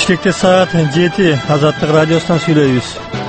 Бишкекте саат 7 Азаттык радиосунан сүйлөйбүз.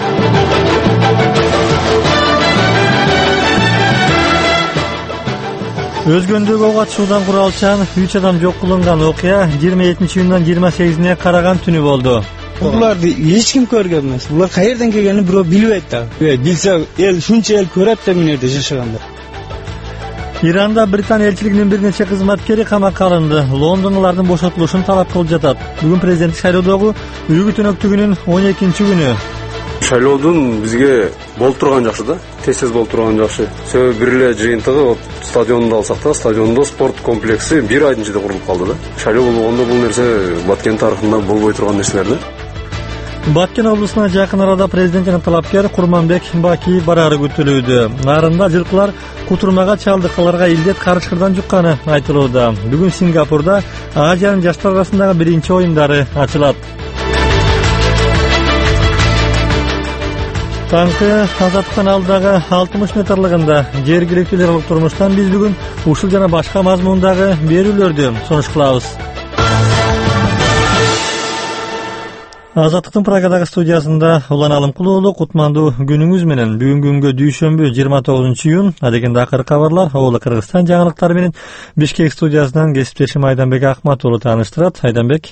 Өзгөндөгү ок атышуудан куралчан 3 адам жок кылынган окуя 27-июндан 28-ине караган түнү болду. Буларды эч ким көргөн эмес. Булар каерден келгенин бирөө билбейт да. Билсе эл шунча эл көрөт да мен жерде жашаганда. Иранда Британ элчилигинин бир нече кызматкери камакка алынды. Лондон алардын бошотулушун талап кылып жатат. Бүгүн президенттик шайлоодогу үгүт өнөктүгүнүн 12-күнү. Шайлоодун бизге болуп турган жакшы да. Тез болуп турган жакшы. Себеби бир эле жыйынтыгы стадионду алсак да, стадиондо спорт комплекси бир айдын ичинде курулуп калды да. Шайлоо болгондо бул нерсе Баткен тарыхында болбой турган нерселер да. Баткен облусуна жакын арада президент жана талапкер Курманбек Бакиев барары күтүлүүдө. Нарында жылкылар кутурмага чалдык, аларга илдет карышкырдан жукканы айтылууда. Бүгүн Сингапурда Азиянын жаштар арасындагы биринчи оюндары ачылат. Таңкы Азаттыктын алдагы 60 метрлыгында жергиликтүүлөр турмуштан биз бүгүн ушул жана башка мазмундагы берүүлөрдү сунуш кылабыз. Азаттыктын Прагадагы студиясында Улан Алымкулуулу, кутмандуу күнүңүз менен. Бүгүнкү күнгө дүйшөмбү 29-июнь. Адегенде акыркы кабарлар Оолу Кыргызстан жаңылыктары менен Бишкек студиясынан кесиптешим Айданбек Акмат уулу тааныштырат. Айданбек.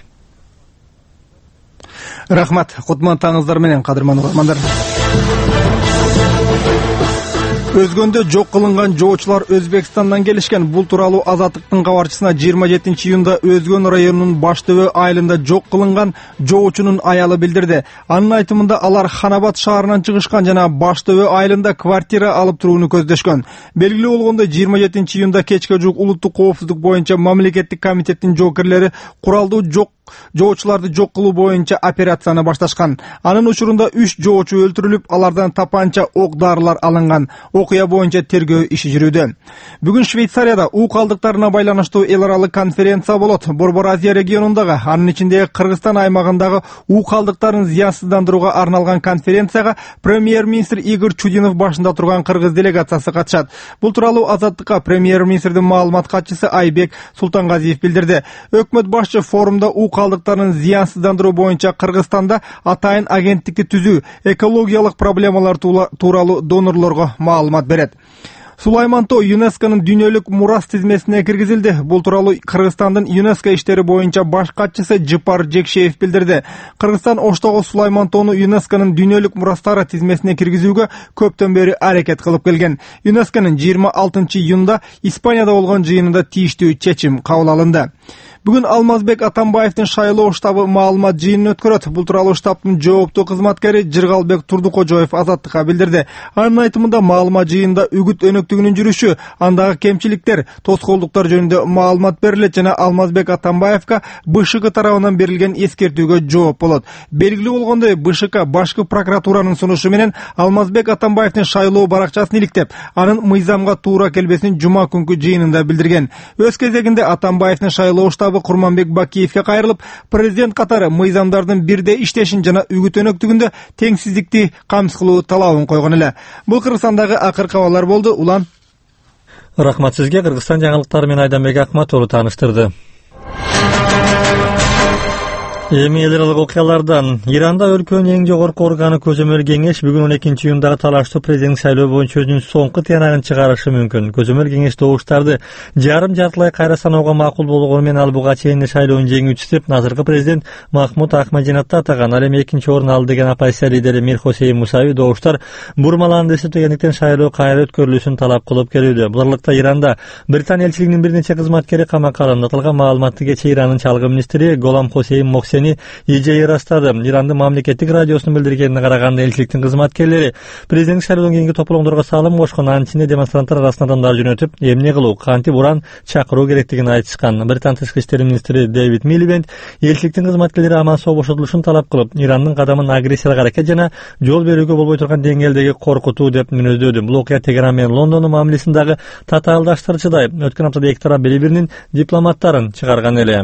Рахмат, кутмандыңыздар менен кадырман угармандар. Өзгөндө жок кылынган жоочулар Өзбекстандан келишкен. Бул тууралуу Азаттыктын кабарчысына 27-июнда Өзгөн районунун Баштөбө айылында жок кылынган жоочунун аялы билдирди. Анын айтымында алар Ханабат шаарынан чыгышкан жана Баштөбө айылында квартира алып турууну көздөшкөн. Белгилүү болгондой 27-июнда кечке жуук улуттук коопсуздук боюнча мамлекеттик комитеттин жоокерлери куралдуу жоочуларды жок кылуу боюнча операцияны башташкан. Анын учурунда 3 жоочу өлтүрүлүп, алардан тапанча ок дарылар алынган. Окуя боюнча тергөө иши жүрүүдө. Бүгүн Швейцарияда уу калдыктарына байланыштуу эл аралык конференция болот. Борбор Азия регионундагы, анын ичинде Кыргызстан аймагындагы уу калдыктарын зыянсыздандырууга арналган конференцияга премьер-министр Игорь Чудинов башында турган кыргыз делегациясы катышат. Бул тууралуу Азаттыкка премьер-министрдин маалымат катчысы Айбек Султангазиев билдирди. Өкмөт башчы форумда уу калдыктарын зыянсыздандыруу боюнча Кыргызстанда атайын агенттикти түзүү, экологиялык проблемалар тууралуу донорлорго маалымат берет. Сулаймантоо ЮНЕСКОнун дүйнөлүк мурас тизмесине киргизилди. Бул тууралуу Кыргызстандын ЮНЕСКО иштери боюнча баш катчысы Жыпар Жекшеев билдирди. Кыргызстан Оштогу Сулаймантоону ЮНЕСКОнун дүйнөлүк мурастары тизмесине киргизүүгө көптөн бери аракет кылып келген. ЮНЕСКОнун 26-июнда Испанияда болгон жыйынында тийиштүү чечим кабыл алынды. Бүгүн Алмазбек Атамбаевдин шайлоо штабы маалымат жыйынын өткөрөт. Бул тууралуу штабтын жооптуу кызматкери Жыргалбек Турдукожоев Азаттыкка билдирди. Анын айтымында маалымат жыйынында үгүт өнөктүгүнүн жүрүшү, андагы кемчиликтер, тоскоолдуктар жөнүндө маалымат берилет жана Алмазбек Атамбаевга БШК тарабынан берилген эскертүүгө жооп болот. Белгилүү болгондой, БШК башкы прокуратуранын сунушу менен Алмазбек Атамбаевдин шайлоо баракчасын иликтеп, анын мыйзамга туура келбесин жума күнкү жыйынында билдирген. Өз кезегинде Атамбаевдин шайлоо штабы Курманбек Бакиевке кайрылып, президент катары мыйзамдардын бирде иштешин жана үгүт өнөктүгүндө теңсиздикти камсыз кылуу талабын койгон эле. Бул Кыргызстандагы акыркы кабарлар болду. Улан. Рахмат сизге. Кыргызстан жаңылыктары менен Айданбек Акмат уулу тааныштырды. Эми эл аралык окуялардан. Иранда өлкөнүн эң жогорку органы көзөмөл кеңеш бүгүн 12-июндагы талаштуу президенттик шайлоо боюнча өзүнүн соңку тыянагын чыгарышы мүмкүн. Көзөмөл кеңеш добуштарды жарым-жартылай кайра саноого макул болгону менен ал буга чейин шайлоонун жеңүүчүсү деп азыркы президент Махмуд Ахмадинатты атаган. Ал эми экинчи орун алды деген оппозиция лидери Мир Хосейн Мусави добуштар бурмаланды дегендиктен шайлоо кайра өткөрүлүшүн талап кылып келүүдө. Бул аралыкта Иранда Британ элчилигинин бир нече кызматкери камакка алынды. Аталган маалыматты кечээ Иранын чалгы министри Голам Хосейн Моксени ИЖ ырастады. Ирандын мамлекеттик радиосунун билдиргенине караганда элчиликтин кызматкерлери президенттик шайлоодон кийинки тополоңдорго салым кошкон. Анын ичинде демонстранттар арасында адамдар жөнөтүп, эмне кылуу, кантип уран чакыруу керектигин айтышкан. Британ тышкы иштер министри Дэвид Милибенд элчиликтин кызматкерлери аман-соо бошотулушун талап кылып, Ирандын кадамын агрессиялык аракет жана жол берүүгө болбой турган деңгээлдеги коркутуу деп мүнөздөдү. Бул окуя Тегеран менен Лондондун мамилесиндагы татаалдаштырчыдай өткөн аптада эки тарап бири-биринин дипломаттарын чыгарган эле.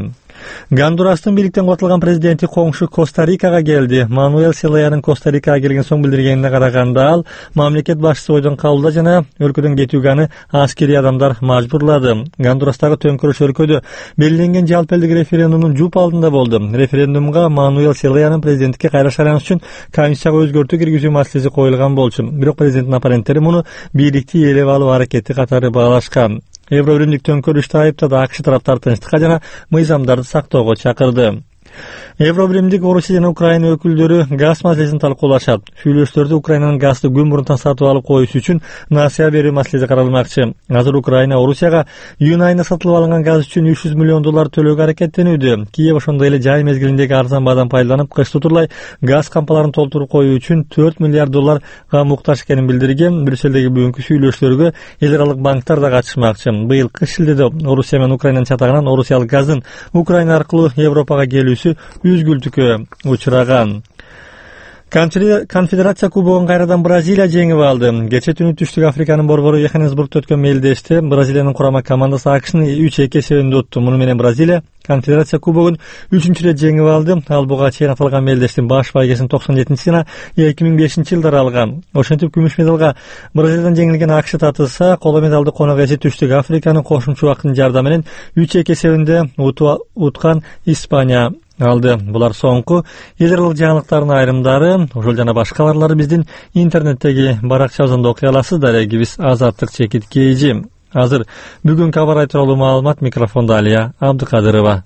Гондурастын бийликтен котулган президенти коңшу Коста-Рикага келди. Мануэл Селаянын Коста-Рикага келген соң билдиргенине караганда ал мамлекет башчысы ойдон калууда жана өлкөдөн кетүүгө аны аскерий адамдар мажбурлады. Гондурастагы төңкөрүш өлкөдө белгиленген жалпы элдик референдумдун жуп алдында болду. Референдумга Мануэл Селаянын президенттикке кайра шайланыш үчүн комиссияга өзгөртүү киргизүү маселеси коюлган болчу. Бирок президенттин аппаренттери муну бийликти ээлеп алуу аракети катары баалашкан. Евробиримдик төңкөрүштү айыптады, АКШ тараптар тынчтыкка жана мыйзамдарды сактоого чакырды. Евробиримдик Орусия жана Украина өкүлдөрү газ маселесин талкуулашат. Сүйлөшүүлөрдө Украинанын газды күн мурунтан сатып алып коюшу үчүн насыя берүү маселеси каралмакчы. Азыр Украина Орусияга июнь айында сатылып алынган газ үчүн $300 миллион төлөөгө аракеттенүүдө. Киев ошондой эле жай мезгилиндеги арзан баадан пайдаланып, кыш тутурлай газ кампаларын толтуруп коюу үчүн $4 миллиард муктаж экенин билдирген. Брюссельдеги бүгүнкү сүйлөшүүлөргө эл аралык банктар да катышмакчы. Быйыл кыш шилдеде Орусия менен Украинанын чатагынан орусиялык газдын Украина аркылуу Европага келүүсү үзгүлтүккө учураган. Конфедерация кубогун кайрадан Бразилия жеңип алды. Кече түнү Түштүк Африканын борбору Йоханнесбургда өткөн мелдеште Бразилиянын курама командасы АКШны 3-2 эсебинде утtu. Муну менен Бразилия Конфедерация кубогун 3-чү ирет жеңип алды. Ал буга чейин аталган мелдештин баш байгесин 97-ci жана 2005-жылдары алган. Ошентип күмүш медалга Бразилиядан жеңилген АКШ татыса, коло медалды конок эси Түштүк Африканын кошумчу убакыттын жардамы менен 3-2 эсебинде уткан Испания алды. Булар соңку эл аралык жаңылыктардын айрымдары, ошол жана башкалары биздин интернеттеги баракчабызда окуй аласыздар. Биз Азаттык чекит KG. Азыр бүгүнкү абар тууралуу маалымат, микрофондо Алия Абдыкадырова.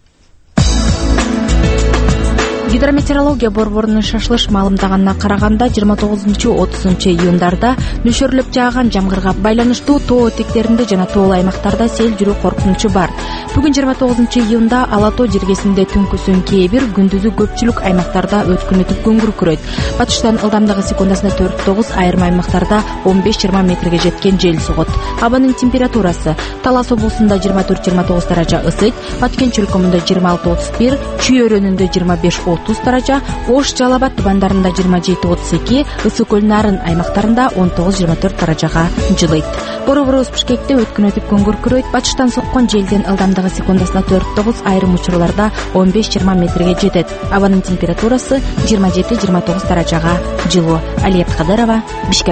Гидрометеорология борборунун шашылыш маалымдаганына караганда 29-30 июндарда нөшөрлөп жааган жамгырга байланыштуу тоо этектеринде жана тоолуу аймактарда сел жүрүү коркунучу бар. Бүгүн 29 июнда Ала тоо жергесинде түнкүсүн кээ бир, күндүзү көпчүлүк аймактарда өткүнүтүп көңгүр күрөйт. Батыштан ылдамдыгы секундасына 4-9, айрым аймактарда 15-20 метрге жеткен жел согот. Абанын температурасы: Талас облусунда 24-29 даража ысыйт, Баткен чөлкөмүндө 26-31, Чүй өрөөнүндө 25-30 даража, Ош, Жалал Абад тубандарында 27-32, Ысык көл Нарын аймактарында 19-24 даражага жылыйт. Борборубуз Бишкекте өткүнүтүп көңгүр күрөйт. Батыштан соккон желдин ылдамдыгы секундасына 4-9, айрым учурларда 15-20 метрге жетет. Абанын температурасы 27-29 даражага жылуу. Алия Абдыкадырова, Бишкек.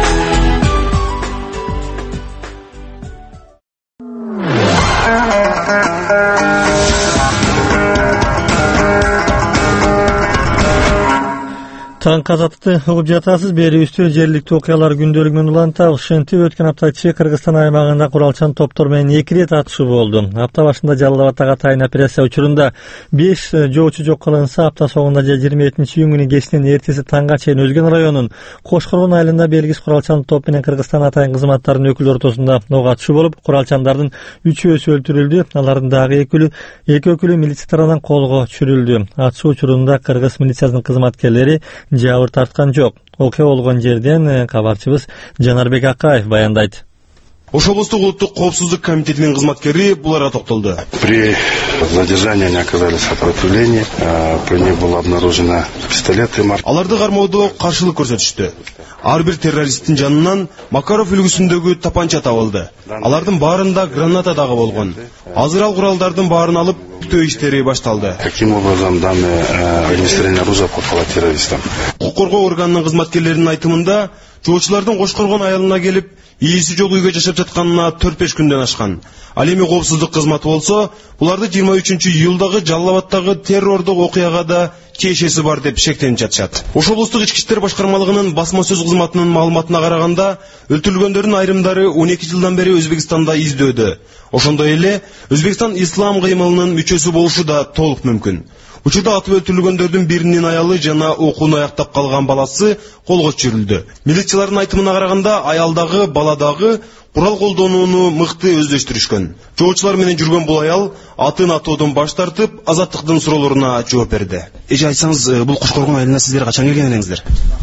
Таң казатты угуп жатасыз. Берүүбүздө жергиликтүү окуялар күндөлүгү менен улантабыз. Ошентип өткөн апта ичи Кыргызстан аймагында куралчан топтор менен 2 рет атышуу болду. Апта башында Жалал Абадтагы атайын операция учурунда 5 жоочу жок кылынса, апта соңунда 27-июнь кечинен эртеси таңга чейин Өзгөн районунун Кошкоргон айылында белгисиз куралчан топ менен Кыргызстан атайын кызматтарынын өкүлдөрү ортосунда ок атышуу болуп, куралчандардын 3-өсү өлтүрүлдү. Алардын дагы 2 өкүлү милиция тарабынан колго түшүрүлдү. Атышуу учурунда Кыргыз милициясынын кызматкерлери жабыр тарткан жок. Окуя болгон жерден кабарчыбыз Жанарбек Акаев баяндайт. Ош облустук улуттук коопсуздук комитетинин кызматкери буларга токтолду. При задержании они оказали сопротивление, при них было обнаружено пистолеты. Аларды кармоодо каршылык көрсөтүштү. Ар бир террористтин жанынан Макаров үлгүсүндөгү тапанча табылды. Алардын баарында граната дагы болгон. Азыр ал куралдардын баарын алып бүтөө иштери башталды. Каким образом данное огнестрельное оружие попало террористам? Укук коргоо органынын кызматкерлеринин айтымында, жоочулардын Кошкоргон айылына келип, ийиси жок үйгө жашап жатканына 4-5 күндөн ашкан. Ал эми коопсуздук кызматы болсо, буларды 23-июлдагы Жалал Абадтагы террордук окуяга да тиешеси бар деп шектенип жатышат. Ош облустук ички иштер башкармалыгынын басма сөз кызматынын маалыматына караганда, өлтүрүлгөндөрдүн айрымдары 12 жылдан бери Өзбекстанда издөөдө. Ошондой эле Өзбекстан ислам кыймылынын мүчөсү болушу да толук мүмкүн. Учурда атып өлтүрүлгөндөрдүн биринин аялы жана окууну аяктап калган баласы колго түшүрүлдү. Милициялардын айтымына караганда, аялдагы, баладагы курал колдонууну мыкты өздөштүрүшкөн. Жоочулар менен жүргөн бул аял атын атоодон баш тартып, азаттыктын суроолоруна жооп берди. Эже айтсаңыз, бул Кошкоргон айылына сиздер качан келген элеңиздер?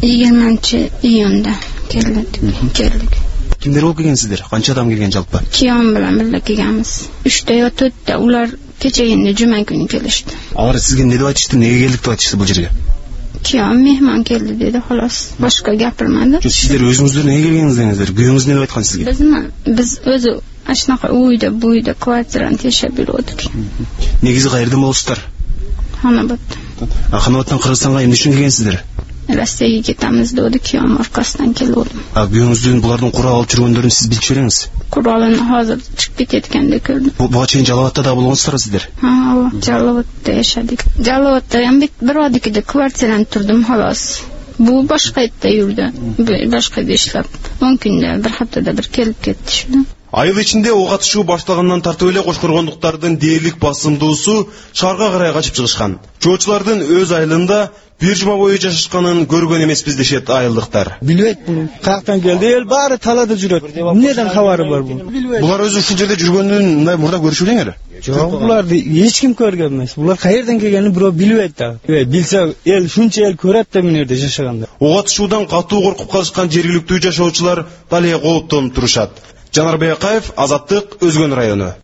20-июнда келдик. Кимдер болуп келгенсиздер? Канча адам келген жалпы? Күйөөм менен бирге келгенбиз. 3-4 улар кечегенде жума күнү келишти. Алар сизге эмне деп айтышты? Неге келдик деп айтышты бул жерге? Күйөөм мehmon келди деди, халас. Башка гапырмады. Сиздер өзүңүздөр неге келгениңиздер? Күйөөңүз эмне деп айткан сизге? Биз өзү Ашнака уйда буйда квартираны тешеп бердик. Негизи кайерден болушсуздар? Ханабат. Ханабаттан Кыргызстанга эмне үчүн келгенсиздер? Россияга кетебиз дедик, күйөөм аркасынан келдим. Күйөөңүздүн булардын курал алып жүргөндөрүн сиз билип береңиз. Куралын азыр чыгып кететкенде көрдүм. Буга чейин Жалалбатта да болгонсуздар сиздер? Жалалбатта жашадык. Жалалбатта бир адикиде квартираны турдум, халас. Бул башка айтта жүрдү. Башка иштеп. 10 күндө бир хаптада бир келип кетти шуну. Айыл ичинде ок атышуу башталгандан тартып эле Кошкоргондуктардын дээрлик басымдуусу шаарга карай качып чыгышкан. Жоочулардын өз айылында бир жума бою жашашканын көргөн эмеспиз дешет айылдыктар. Билбейт буну. Каяктан келди, эл баары талаада жүрөт. Эмнеден кабары бар бул? Булар өзү ушул жерде жүргөндүн мындай мурда көрүшүп элеңер? Жок, буларды эч ким көргөн эмес. Булар каерден келгенин бирөө билбейт да. Билсе, эл шунча эл көрөт да мына жерде жашаганда. Ок атышуудан катуу коркуп калышкан жергиликтүү жашоочулар дал эле кооптонуп турушат. Жанар Бейкаев, Азаттык, Өзгөн району.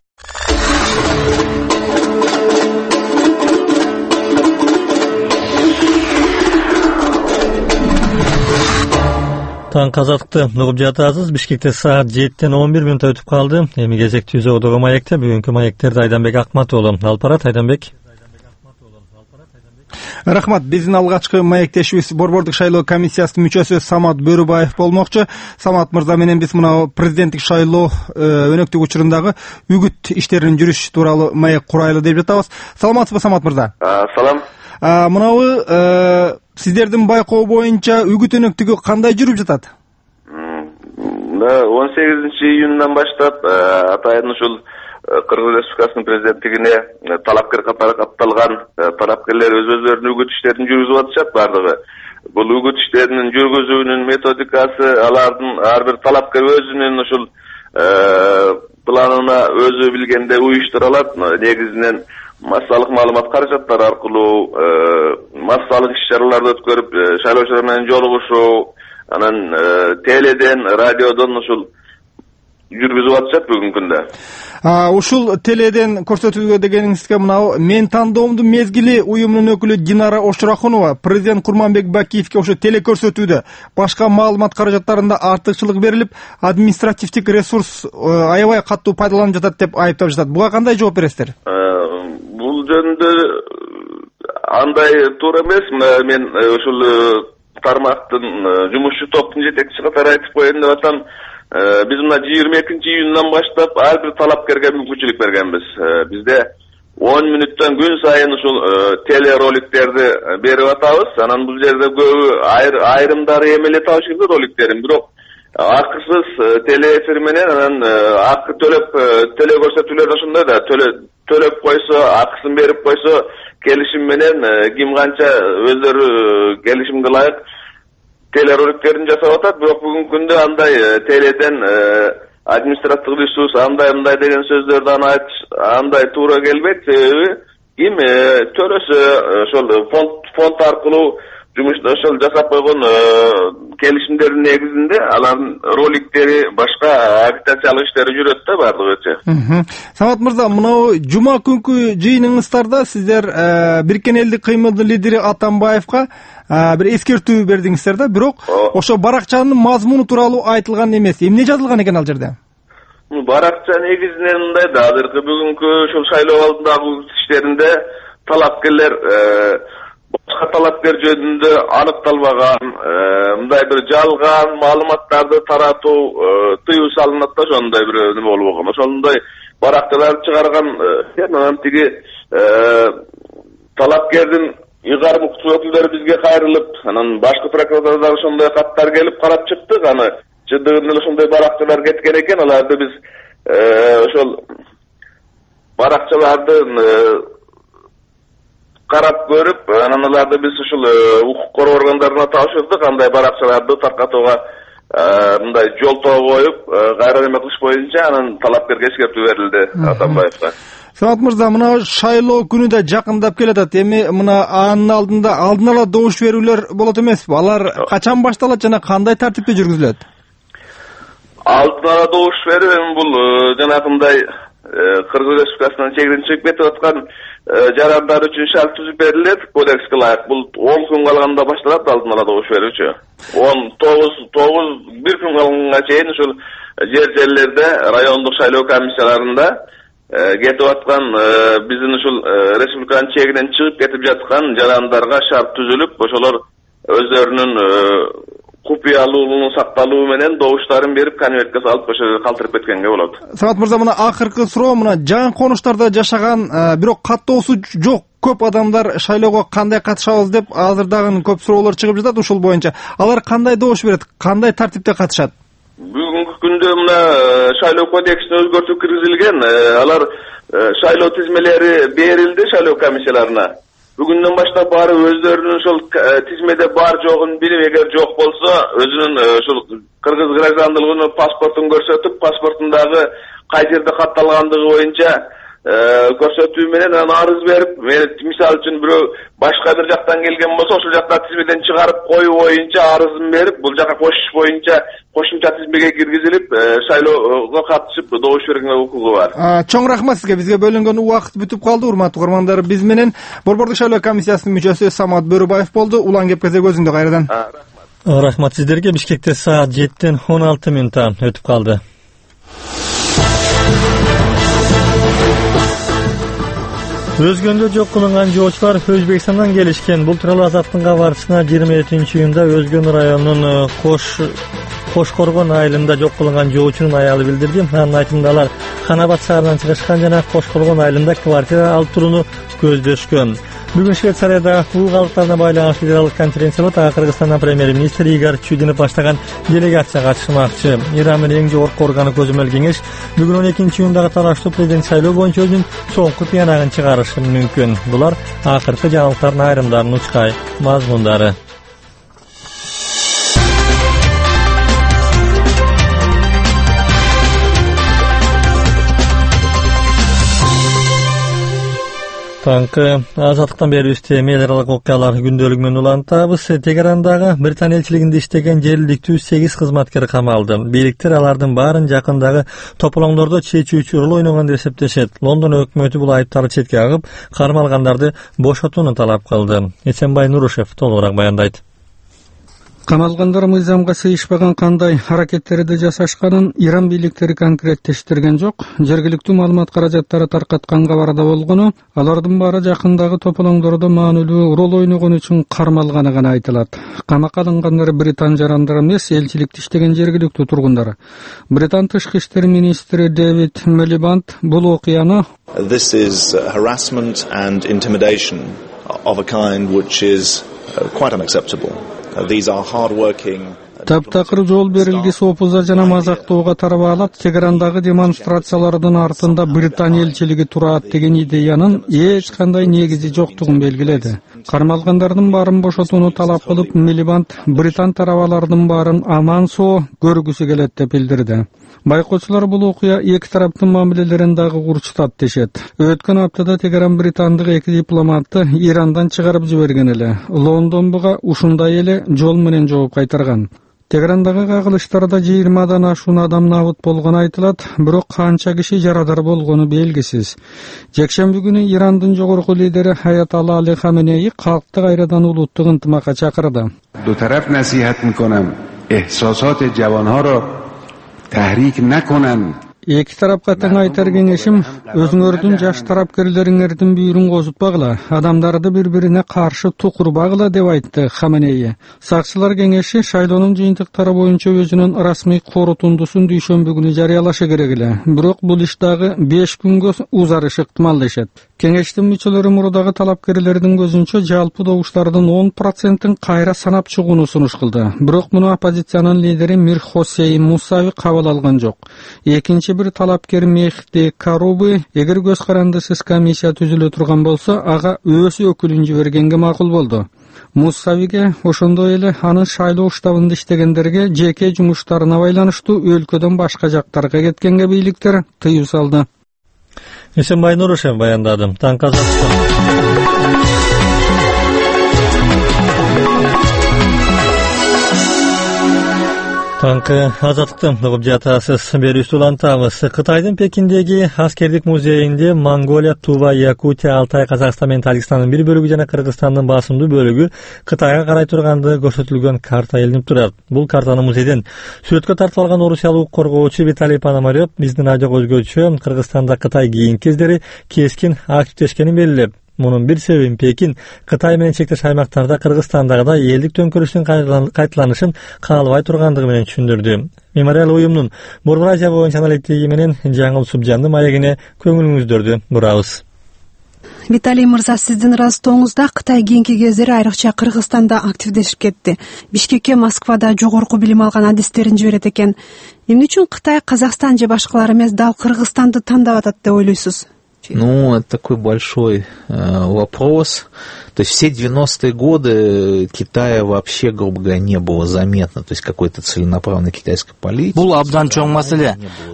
Таң Азаттыкты угуп жатасыз. Бишкекте саат 7-тен 11 мүнөт өтүп калды. Эми кезектүү Зоодогу маекте бүгүнкү маектерди Айданбек Акматуулу алып барат. Айданбек. Рахмат. Биздин алгачкы маектешибиз Борбордук шайлоо комиссиясынын мүчөсү Самат Бөрүбаев болмокчу. Самат мырза менен биз мына президенттик шайлоо өнөктүк учурундагы үгүт иштеринин жүрүш тууралуу маек курайлы деп жатабыз. Саламатсызбы, Самат мырза? Салам. Мынабы сиздердин байкоо боюнча үгүт өнөктүгү кандай жүрүп жатат? 18 июндан баштап атайын ушул Кыргыз Республикасынын президенттигине талапкер катары катталган талапкерлер өз-өздөрүнүн үгүт иштерин жүргүзүп атышат бардыгы. Бул үгүт иштеринин жүргүзүүнүн методикасы алардын ар бир талапкер өзүнүн ушул планына өзү билгенде уюштура алат. Негизинен массалык маалымат каражаттары аркылуу массалык иш-чараларды өткөрүп, шайлоочулар менен жолугушуу, анан теледен, радиодон ушул жүргүзүп атышат бүгүнкү күндө. Ушул теледен көрсөтүүгө дегениңизге мынау мен тандоомдун мезгили уюмунун өкүлү Динара Ошурахунова президент Курманбек Бакиевке ошо теле көрсөтүүдө башка маалымат каражаттарында артыкчылык берилип, административдик ресурс аябай катуу пайдаланып жатат деп айыптап жатат. Буга кандай жооп бересиздер? Бул жөнүндө андай туура эмес. Мен ушул тармактын жумушчу топтун жетекчиси катары айтып коеюн деп атам. Биз мына 22 июндан баштап ар бир талапкерге мүмкүнчүлүк бергенбиз. Бизде 10 мүнөттөн күн сайын ушул телероликтерди берип атабыз. Анан бул жерде көбү айрымдары эми эле табыш керек роликтерин, бирок акысыз телеэфир менен анан акы төлөп теле көрсөтүүлөр ошондой да, төлөп койсо, акысын берип койсо, келишим менен ким канча өздөрү келишимге ылайык телероликтерин жасап атат. Бирок бүгүнкү күндө андай теледен административдик ресурс андай деген сөздөрдү андай туура келбейт. Себеби ким төлөсө ошол фонд аркылуу жумушта ошол жасап койгон келишимдердин негизинде алардын роликтери, башка агитациялык иштери жүрөт да бардыгычы. Самат мырза, мынау жума күнкү жыйыныңыздарда сиздер Бириккен элдик кыймылдын лидери Атамбаевка бир эскертүү бердиңиздер да, бирок ошо баракчанын мазмуну тууралуу айтылган эмес. Эмне жазылган экен ал жерде? Баракча негизинен мындай да, азыркы бүгүнкү ушул шайлоо алдындагы иштеринде талапкерлер башка талапкер жөнүндө аныкталбаган, мындай бир жалган маалыматтарды таратуу тыюу салынат да, ошондой бир неме болуп болгон. Ошондой баракчаларды чыгарган, анан тиги талапкердин ыйгарым укуктуу өкүлдөрү бизге кайрылып, анан башкы прокуратурадан ошондой каттар келип карап чыктык. Аны чындыгында ошондой баракчалар кеткен экен. Аларды биз ошол баракчалардын карап көрүп, анан аларды биз ушул укук коргоо органдарына тапшырдык. Андай баракчаларды таркатууга мындай жолтоо коюп, кайра эме кылыш боюнча анан талапкерге эскертүү берилди Атамбаевга. Самат мырза, мына шайлоо күнү да жакындап келатат. Эми мына анын алдында алдын ала добуш берүүлөр болот эмеспи? Алар качан башталат жана кандай тартипте жүргүзүлөт? Алдын ала добуш берүү эми бул жанагындай Кыргыз Республикасынан чегинен чыгып кетип аткан жарандар үчүн шарт түзүп берилет. Кодекске ылайык бул 10 күн калганда башталат алдын ала добуш берүүчү. 1 күн калганга чейин ушул жерлерде райондук шайлоо комиссияларында кетип аткан биздин ушул республиканын чегинен чыгып кетип жаткан жарандарга шарт түзүлүп, ошолор өздөрүнүн купуялуулугун сакталуу менен добуштарын берип конвертке салып ошо калтырып кеткенге болот. Самат мырза, мына акыркы суроо, мына жаңы конуштарда жашаган, бирок каттоосу жок көп адамдар шайлоого кандай катышабыз деп азыр дагы көп суроолор чыгып жатат ушул боюнча. Алар кандай добуш берет, кандай тартипте катышат? Бүгүнкү күндө мына шайлоо кодексине өзгөртүү киргизилген. Алар шайлоо тизмелери берилди шайлоо комиссияларына. Бүгүндөн баштап баары өздөрүнүн ошол тизмеде бар жогун билип, эгер жок болсо өзүнүн ошол кыргыз граждандылыгын паспортун көрсөтүп, паспортундагы кай жерде катталгандыгы боюнча көрсөтүү менен арыз берип, мисалы үчүн бирөө башка бир жактан келген болсо, ошол жактан тизмеден чыгарып коюу боюнча арызын берип, бул жака кошуш боюнча кошумча тизмеге киргизилип, шайлоого катышып добуш бергенге укугу бар. Чоң рахмат сизге. Бизге бөлүнгөн убакыт бүтүп калды. Урматтуу угармандар, биз менен Борбордук шайлоо комиссиясынын мүчөсү Самат Бөрүбаев болду. Улан кеп кезек өзүңдө кайрадан. Рахмат сиздерге. Бишкекте саат 7:16 өтүп калды. Өзгөндө жок кылынган жоочулар Өзбекстандан келишкен. Бул тууралуу Азаттын кабарчысына 27-июнда Өзгөн районунун Кошкоргон айылында жок кылынган жоочунун аялы билдирди. Анын айтымында алар Ханабат шаарынан чыгышкан жана Кошкоргон айылында квартира алып турууну көздөшкөн. Бүгүн Швейцарияда УУ калдыктарына байланыштуу федералдык конференция болот. Ага Кыргызстандан премьер-министр Игорь Чудинов баштаган делегация катышмакчы. Иран менен эң жогорку органы көзөмөл кеңеш бүгүн 12-июндагы талаштуу президент шайлоо боюнча өзүнүн соңку тыянагын чыгарышы мүмкүн. Булар акыркы жаңылыктардын айрымдарынын учкай мазмундары. Таңкы Азаттыктан берүүбүздө эл аралык окуялар күндөлүгү менен улантабыз. Тегерандагы Британ элчилигинде иштеген жергиликтүү 8 кызматкер камалды. Бийликтер алардын баарын жакындагы тополоңдордо чечүүчү роль ойногон деп эсептешет. Лондон өкмөтү бул айыптарды четке кагып, кармалгандарды бошотууну талап кылды. Эсенбай Нурушев толугураак баяндайт. Камалгандар мыйзамга сыйышпаган кандай аракеттерди жасашканын Иран бийликтери конкреттештирген жок. Жергиликтүү маалымат каражаттары таркатканга барда болгону, алардын баары жакындагы тополоңдордо маанилүү роль ойногон үчүн кармалганы гана айтылат. Камакка алынгандар Британ жарандары эмес, элчиликте иштеген жергиликтүү тургундар. Британ тышкы иштер министри Дэвид Милибанд бул окуяны This is harassment and intimidation of a kind which is quite unacceptable. These are hard-working. Таптакыр жол берилгиси опуза жана мазактоого тарабы алат. Тегерандагы демонстрациялардын артында Британ элчилиги турат деген идеянын эч кандай негизи жоктугун белгиледи. Кармалгандардын баарын бошотууну талап кылып, Милибанд Британ тарабалардын баарын аман-соо көргүсү келет деп билдирди. Байкоочулар бул окуя эки тараптын мамилелерин дагы курчутат дешет. Өткөн аптада Тегеран британдык эки дипломатты Ирандан чыгарып жиберген эле. Лондонго ушундай эле жол менен жооп кайтарган. Тегерандагы кагылыштарда 20-дан ашуун адам набыт болгону айтылат, бирок канча киши жарадар болгону белгисиз. Жекшемби күнү Ирандын жогорку лидери Аятолла Али Хаменеи калкты кайрадан улуттук ынтымакка чакырды. Ду тараф насихат микунам, эхсосот жавонҳоро таҳрик накунан. Эки тарапка тең айтар кеңешим, өзүңөрдүн жаш тарапкерлериңердин бүйүрүн козутпагыла, адамдарды бири-бирине каршы тукурбагыла деп айтты Хаменеи. Сакчылар кеңеши шайлоонун жыйынтыктары боюнча өзүнүн расмий корутундусун дүйшөмбү күнү жарыялашы керек эле. Бирок бул иш дагы 5 күнгө узарышы ыктымал дешет. Кеңештин мүчөлөрү мурдагы талапкерлердин көзүнчө жалпы добуштардын 10%-ын кайра санап чыгууну сунуш кылды. Бирок муну оппозициянын лидери Мир Хосейн Мусави кабыл алган жок. Экинчи бир талапкер Мехди Карубы, эгер көз карандысыз комиссия түзүлө турган болсо, ага өз өкүлүн жибергенге макул болду. Мусавиге ошондой эле анын шайлоо штабында иштегендерге жеке жумуштарына байланыштуу өлкөдөн башка жактарга кеткенге бийликтер тыюу салды. Эсенбай Нурушев баяндады. Таңка Таңкы азаттыктан угуп жатасыз. Берүүбүздү улантабыз. Кытайдын Пекиндеги аскердик музейинде Монголия, Тува, Якутия, Алтай, Казакстан менен Тажикстандын бир бөлүгү жана Кыргызстандын басымдуу бөлүгү Кытайга карай турганды көрсөтүлгөн карта илинип турат. Бул картаны музейден сүрөткө тартып алган орусиялык коргоочу Виталий Пономарев биздин радиого өзгөчө Кыргызстанда Кытай кийинки кездери кескин активдешкенин белгилеп, мунун бир себебин Пекин Кытай менен чектеш аймактарда Кыргызстандагыдай элдик төңкөрүштүн кайталанышын каалабай тургандыгы менен түшүндүрдү. Мемориал уюмунун Борбор Азия боюнча аналитиги менен Жаңыл Субжандын маегине көңүлүңүздөрдү бурабыз. Виталий мырза, сиздин ырастооңузда Кытай кийинки кездери айрыкча Кыргызстанда активдешип кетти. Бишкекке, Москвада жогорку билим алган адистерин жиберет экен. Эмне үчүн Кытай Казакстан же башкалар эмес дал Кыргызстанды тандап атат деп ойлойсуз? Ну, это такой большой вопрос. То есть все 90-е годы Китая вообще, грубо говоря, не было заметно. То есть какой-то целенаправленной китайской политики. Бул абдан чоң маселе.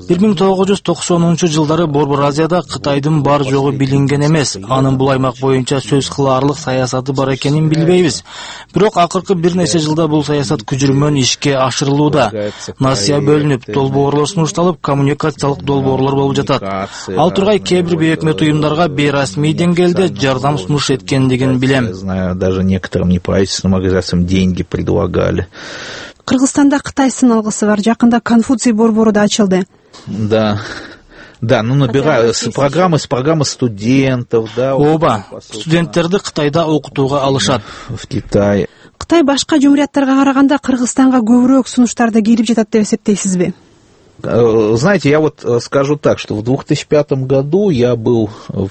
1990-жылдары Борбор Азияда Кытайдын бар жогу билинген эмес. Анын бул аймак боюнча сөз кылаарлык саясаты бар экенин билбейбиз. Бирок акыркы бир нече жылда бул саясат күчүрмөн ишке ашырылууда. Насия бөлүнүп, долбоорлор сунушталып, коммуникациялык долбоорлор болуп жатат. Ал тургай кээ бир бейөкмөт уюмдарга бейрасмий деңгээлде жардам сунуш эткендигин билем. Я знаю, даже некоторым неправительственным организациям деньги предлагали. Кыргызстанда Кытай сыналгысы бар. Жакында Конфуций борбору да ачылды. Да. Да, ну набираю с программы студентов, да. Оба, студенттерди Кытайда окутууга алышат. В Китае. Кытай башка жумуриятtarга караганда Кыргызстанга көбүрөөк сунуштарды кирип жатат деп эсептейсизби? Знаете, я вот скажу так, что в 2005 году я был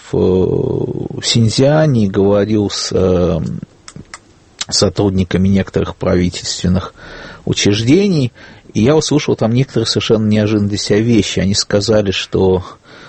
в Синьцзяне и говорил с сотрудниками некоторых правительственных учреждений, и я услышал там некоторые совершенно неожиданные для себя вещи. Они сказали, что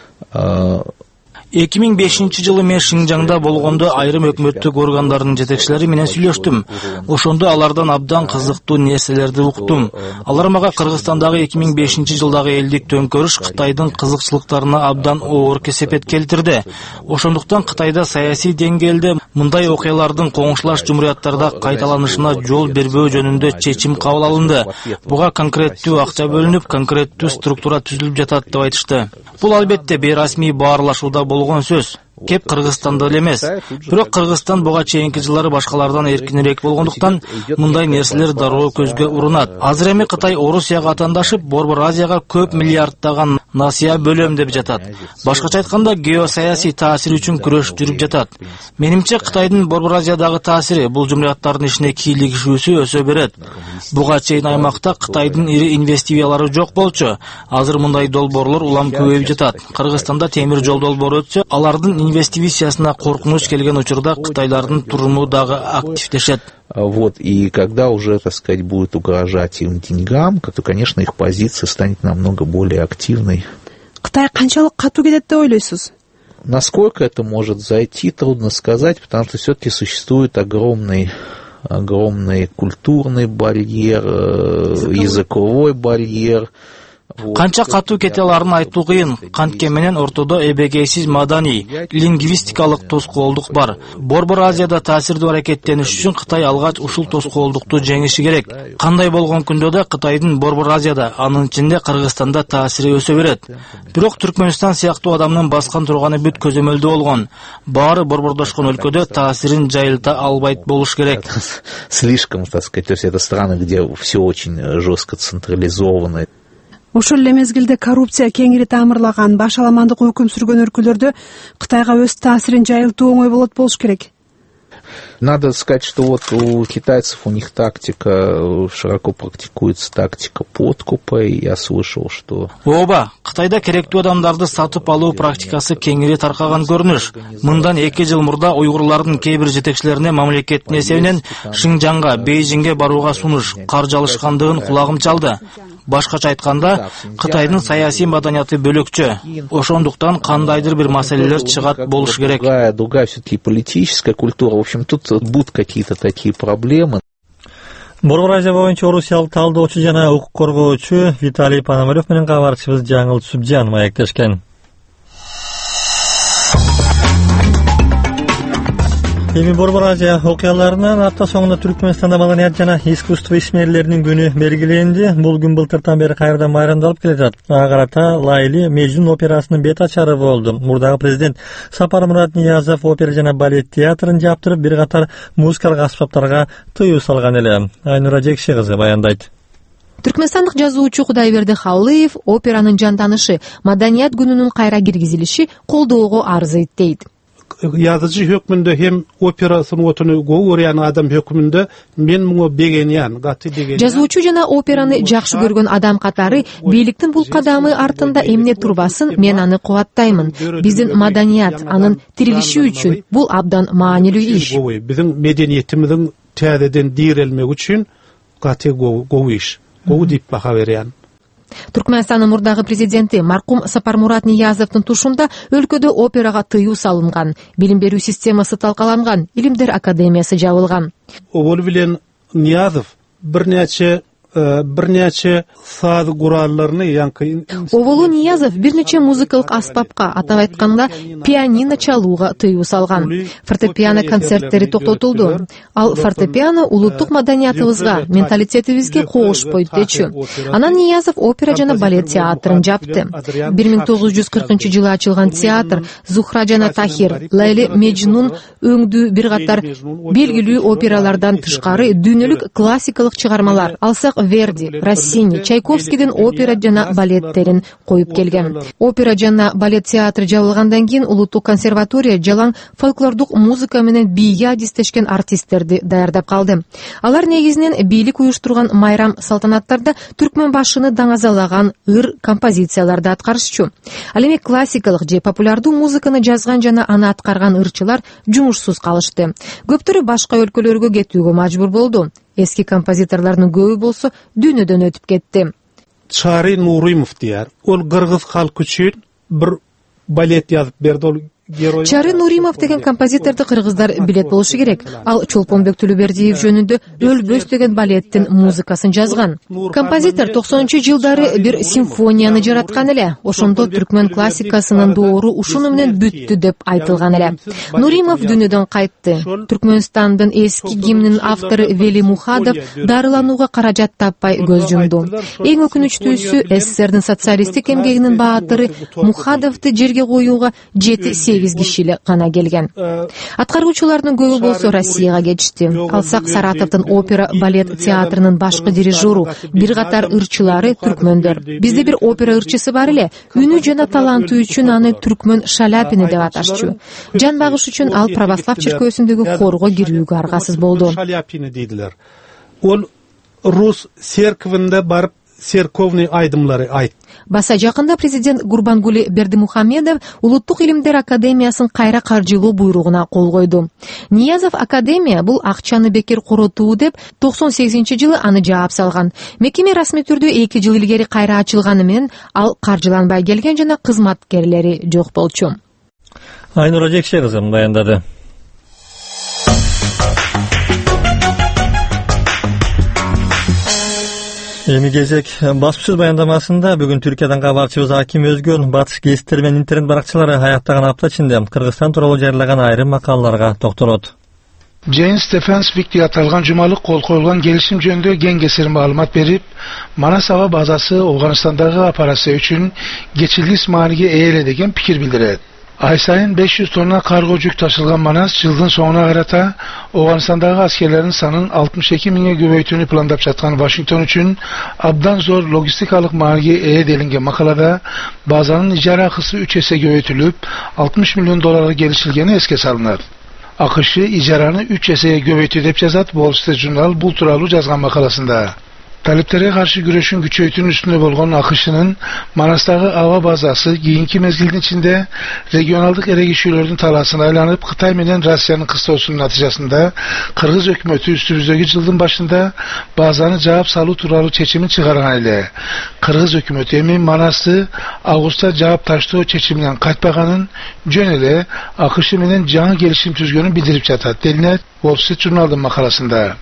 2005-жылы мен Шинжаңда болгондо айрым өкмөттүк органдардын жетекчилери менен сүйлөштүм. Ошондо алардан абдан кызыктуу нерселерди уктум. Алар мага Кыргызстандагы 2005-жылдагы элдик төңкөрүш Кытайдын кызыкчылыктарына абдан оор кесепет келтирди. Ошондуктан Кытайда саясий деңгээлде мындай окуялардын коңшулаш жумурияттарда кайталанышына жол бербөө жөнүндө чечим кабыл алынды. Буга конкреттүү акча бөлүнүп, конкреттүү структура түзүлүп жатат деп айтышты. Бул албетте бейрасмий баарлашууда болгон сөз. Кеп Кыргызстанда эле эмес. Бирок Кыргызстан буга чейинки жылдары башкалардан эркинирээк болгондуктан мындай нерселер дароо көзгө урунат. Азыр эми Кытай Орусияга атандашып, Борбор Азияга көп миллиарддаган насыя бөлөм деп жатат. Башкача айтканда, геосаясий таасир үчүн күрөш жүрүп жатат. Менимче Кытайдын Борбор Азиядагы таасири бул жумурияттардын ишине кийлигишүүсү өсө берет. Буга чейин аймакта Кытайдын ири инвестициялары жок болчу. Азыр мындай долбоорлор улам көбөйүп жатат. Кыргызстанда темир жол долбоору өтсө, алардын инвестициясына коркунуч келген учурда Кытайлардын туруму дагы активдешет. Вот, и когда уже, так сказать, будет угрожать им деньгам, то, конечно, их позиция станет намного более активной. Кытай канчалык катуу кетет деп ойлойсуз? Насколько это может зайти, трудно сказать, потому что все-таки существует огромный культурный барьер, языковой барьер. Канча катуу кете аларын айтуу кыйын. Кантке менен ортодо эбегейсиз маданий, лингвистикалык тоскоолдук бар. Борбор Азияда таасирдүү аракеттениш үчүн Кытай алгач ушул тоскоолдукту жеңиши керек. Кандай болгон күндө да Кытайдын Борбор Азияда, анын ичинде Кыргызстанда таасири өсө берет. Бирок Түркмөнстан сыяктуу адамдын баскан турганы бүт көзөмөлдө болгон. Баары борбордошкон өлкөдө таасирин жайылта албайт болуш керек. Слишком, так сказать, то есть это страны, где все очень жестко централизовано. Ошол эле мезгилде коррупция кеңири тамырлаган, баш аламандык өкүм сүргөн өлкөлөрдө Кытайга өз таасирин жайылтуу оңой болот болуш керек. Надо сказать, что вот у китайцев у них тактика, широко практикуется тактика подкупа, и я слышал, что... Оба, Кытайда керектүү адамдарды сатып алуу практикасы кеңири таркаган көрүнүш. Мындан 2 жыл мурда уйгурлардын кээ бир жетекчилерине мамлекеттин эсебинен Шинжаңга, Бейжиңге барууга сунуш каржалышкандыгын кулагым чалды. Башкача айтканда, Кытайдын саясий маданияты бөлөкчө. Ошондуктан кандайдыр бир маселелер чыгат болуш керек. Другая все-таки политическая культура. В общем, тут будут какие-то такие проблемы. Борбор Азия боюнча орусиялык талдоочу жана укук коргоочу Виталий Пономарев менен кабарчыбыз Жаңыл Субжан маектешкен. Эми Борбор Азия окуяларынан апта соңунда Түркмөнстанда маданият жана искусство ишмерлеринин күнү белгиленди. Бул күн былтыртан бери кайрадан майрамдалып келе жатат. Ага карата Лайли Мejnun операсынын бет ачары болду. Мурдагы президент Сапармурат Ниязов опера жана балет театрын жаптырып, бир катар музыкалык аспаптарга тыюу салган эле. Айнура Жекши кызы баяндайт. Түркмөнстандык жазуучу Кудайберди Хаулыев операнын жандаанышы маданият күнүнүн кайра киргизилиши колдоого арзыйт дейт. Yazıcı hükmünde hem operasını otunu go'uryan adam hükmünde men muňa begenyan gaty degen. Жазуучу жана операны жакшы көргөн адам катары бийликтин бул кадамы артында эмне турбасын мен аны кубаттаймын. Биздин маданият анын тирилиши үчүн бул абдан маанилүү иш. Биздин медениетимиздин täzeden direlmek үчүн gaty go'u iş. Go'u дип баха берýän. Түркмөнстандын мурдагы президенти маркум Сапармурат Ниязовдун тушунда өлкөдө операга тыюу салынган, билим берүү системасы талкаланган, илимдер академиясы жабылган. Ол билен Ниязов бир нече саз куралларыны янкы. Оболу Ниязов бир нече музыкалык аспапка, атап айтканда пианино чалууга тыюу салган. Фортепиано концерттери токтотулду. Ал фортепиано улуттук маданиятыбызга, менталитетибизге коошпойт дечү. Анан Ниязов опера жана балет театрын жапты. 1940-жылы ачылган театр Зухра жана Тахир, Лайли Мejnun өңдүү бир катар белгилүү опералардан тышкары дүйнөлүк классикалык чыгармалар, алсак Верди, Россини, Чайковскийдин опера жана балеттерин коюп келген. Опера жана балет театры жабылгандан кийин улуттук консерватория жалаң фольклордук музыка менен бийге адистешкен артисттерди даярдап калды. Алар негизинен бийлик уюштурган майрам салтанаттарда түркмөн башыны даңазалаган ыр композицияларды аткарышчу. Ал эми классикалык же популярдуу музыканы жазган жана аны аткарган ырчылар жумушсуз калышты. Көптөрү башка өлкөлөргө кетүүгө мажбур болду. Эски композиторлордун көбү болсо дүйнөдөн өтүп кетти. Чары Нуримов дияр. Ол кыргыз халкы үчүн бир балет жазып берди. Чары Нуримов деген композиторду кыргыздар билет болушу керек. Ал Чолпонбек Төлөбердиев жөнүндө Өлбөс деген балеттин музыкасын жазган. Композитор 90-жылдары бир симфонияны жараткан эле. Ошондо түркмөн классикасынын доору ушуну менен бүттү деп айтылган эле. Нуримов дүйнөдөн кайтты. Түркмөнстандын эски гимнинин автору Вели Мухадов дарыланууга каражат таппай көз жумду. Эң өкүнүчтүүсү СССРдин социалисттик эмгегинин баатыры Мухадовду жерге коюуга 7-8 кишиле гана келген. Аткаруучулардын көбү болсо Россияга кетишти. Алсак Саратовдун опера балет театрынын башкы дирижеру, бир катар ырчылары түркмөндөр. Бизде бир опера ырчысы бар эле. Үнү жана таланты үчүн аны түркмөн Шаляпини деп аташчу. Жан багыш үчүн ал православ чиркөөсүндөгү хорго кирүүгө аргасыз болду. Шаляпини дейдилер. Ол рус церквинде барып церковный айдымлары айт. Баса жакында президент Гурбангули Бердимухамедов улуттук илимдер академиясын кайра каржылоо буйругуна кол койду. Ниязов академия бул акчаны бекер коротуу деп 98-жылы аны жаап салган. Мекеме расмий түрдө 2 жыл илгери кайра ачылганы менен ал каржыланбай келген жана кызматкерлери жок болчу. Айнура Жекши кызы баяндады. Эми кезек баспасөз баяндамасында бүгүн Түркиядан кабарчыбыз Аким Өзгөн батыш гезиттери менен интернет баракчалары аяктаган апта ичинде Кыргызстан тууралуу жарыялаган айрым макалаларга токтолот. James Defense Week diye аталган жумалык кол коюлган келишим жөнүндө кең кесир маалымат берип, Манас аба базасы Афганистандагы операция үчүн кечилгис мааниге ээ деген пикир билдирет. Ай сайын 500 тонна карго жүк ташылган Манас жылдын соңуна карата Афганистандагы аскерлердин санын 62 миңге көбөйтүүнү пландап жаткан Вашингтон үчүн абдан зор логистикалык мааниге ээ делинген макалада базанын ижара акысы 3 эсе көбөйтүлүп, $60 миллион келишилгени эске салынат. АКШ ижараны 3 эсеге көбөйтү деп жазат Wall Street Journal бул тууралуу жазган макаласында. Талиптерге каршы күрөшүн күчөйтүүнүн үстүнө болгон АКШнын Манастагы аба базасы кийинки мезгилдин ичинде регионалдык эрегишүүлөрдүн талаасына айланып, Кытай менен Россиянын кыстоосунун натыйжасында Кыргыз өкмөтү үстүбүздөгү жылдын башында базаны жаап салуу тууралуу чечимин чыгарган эле. Кыргыз өкмөтү эми Манасты августта жаап таштоо чечиминен кайтпаганын, жөн эле АКШ менен жаңы келишим түзгөнүн билдирип жатат, делинет Wall Street Journal'дын макаласында.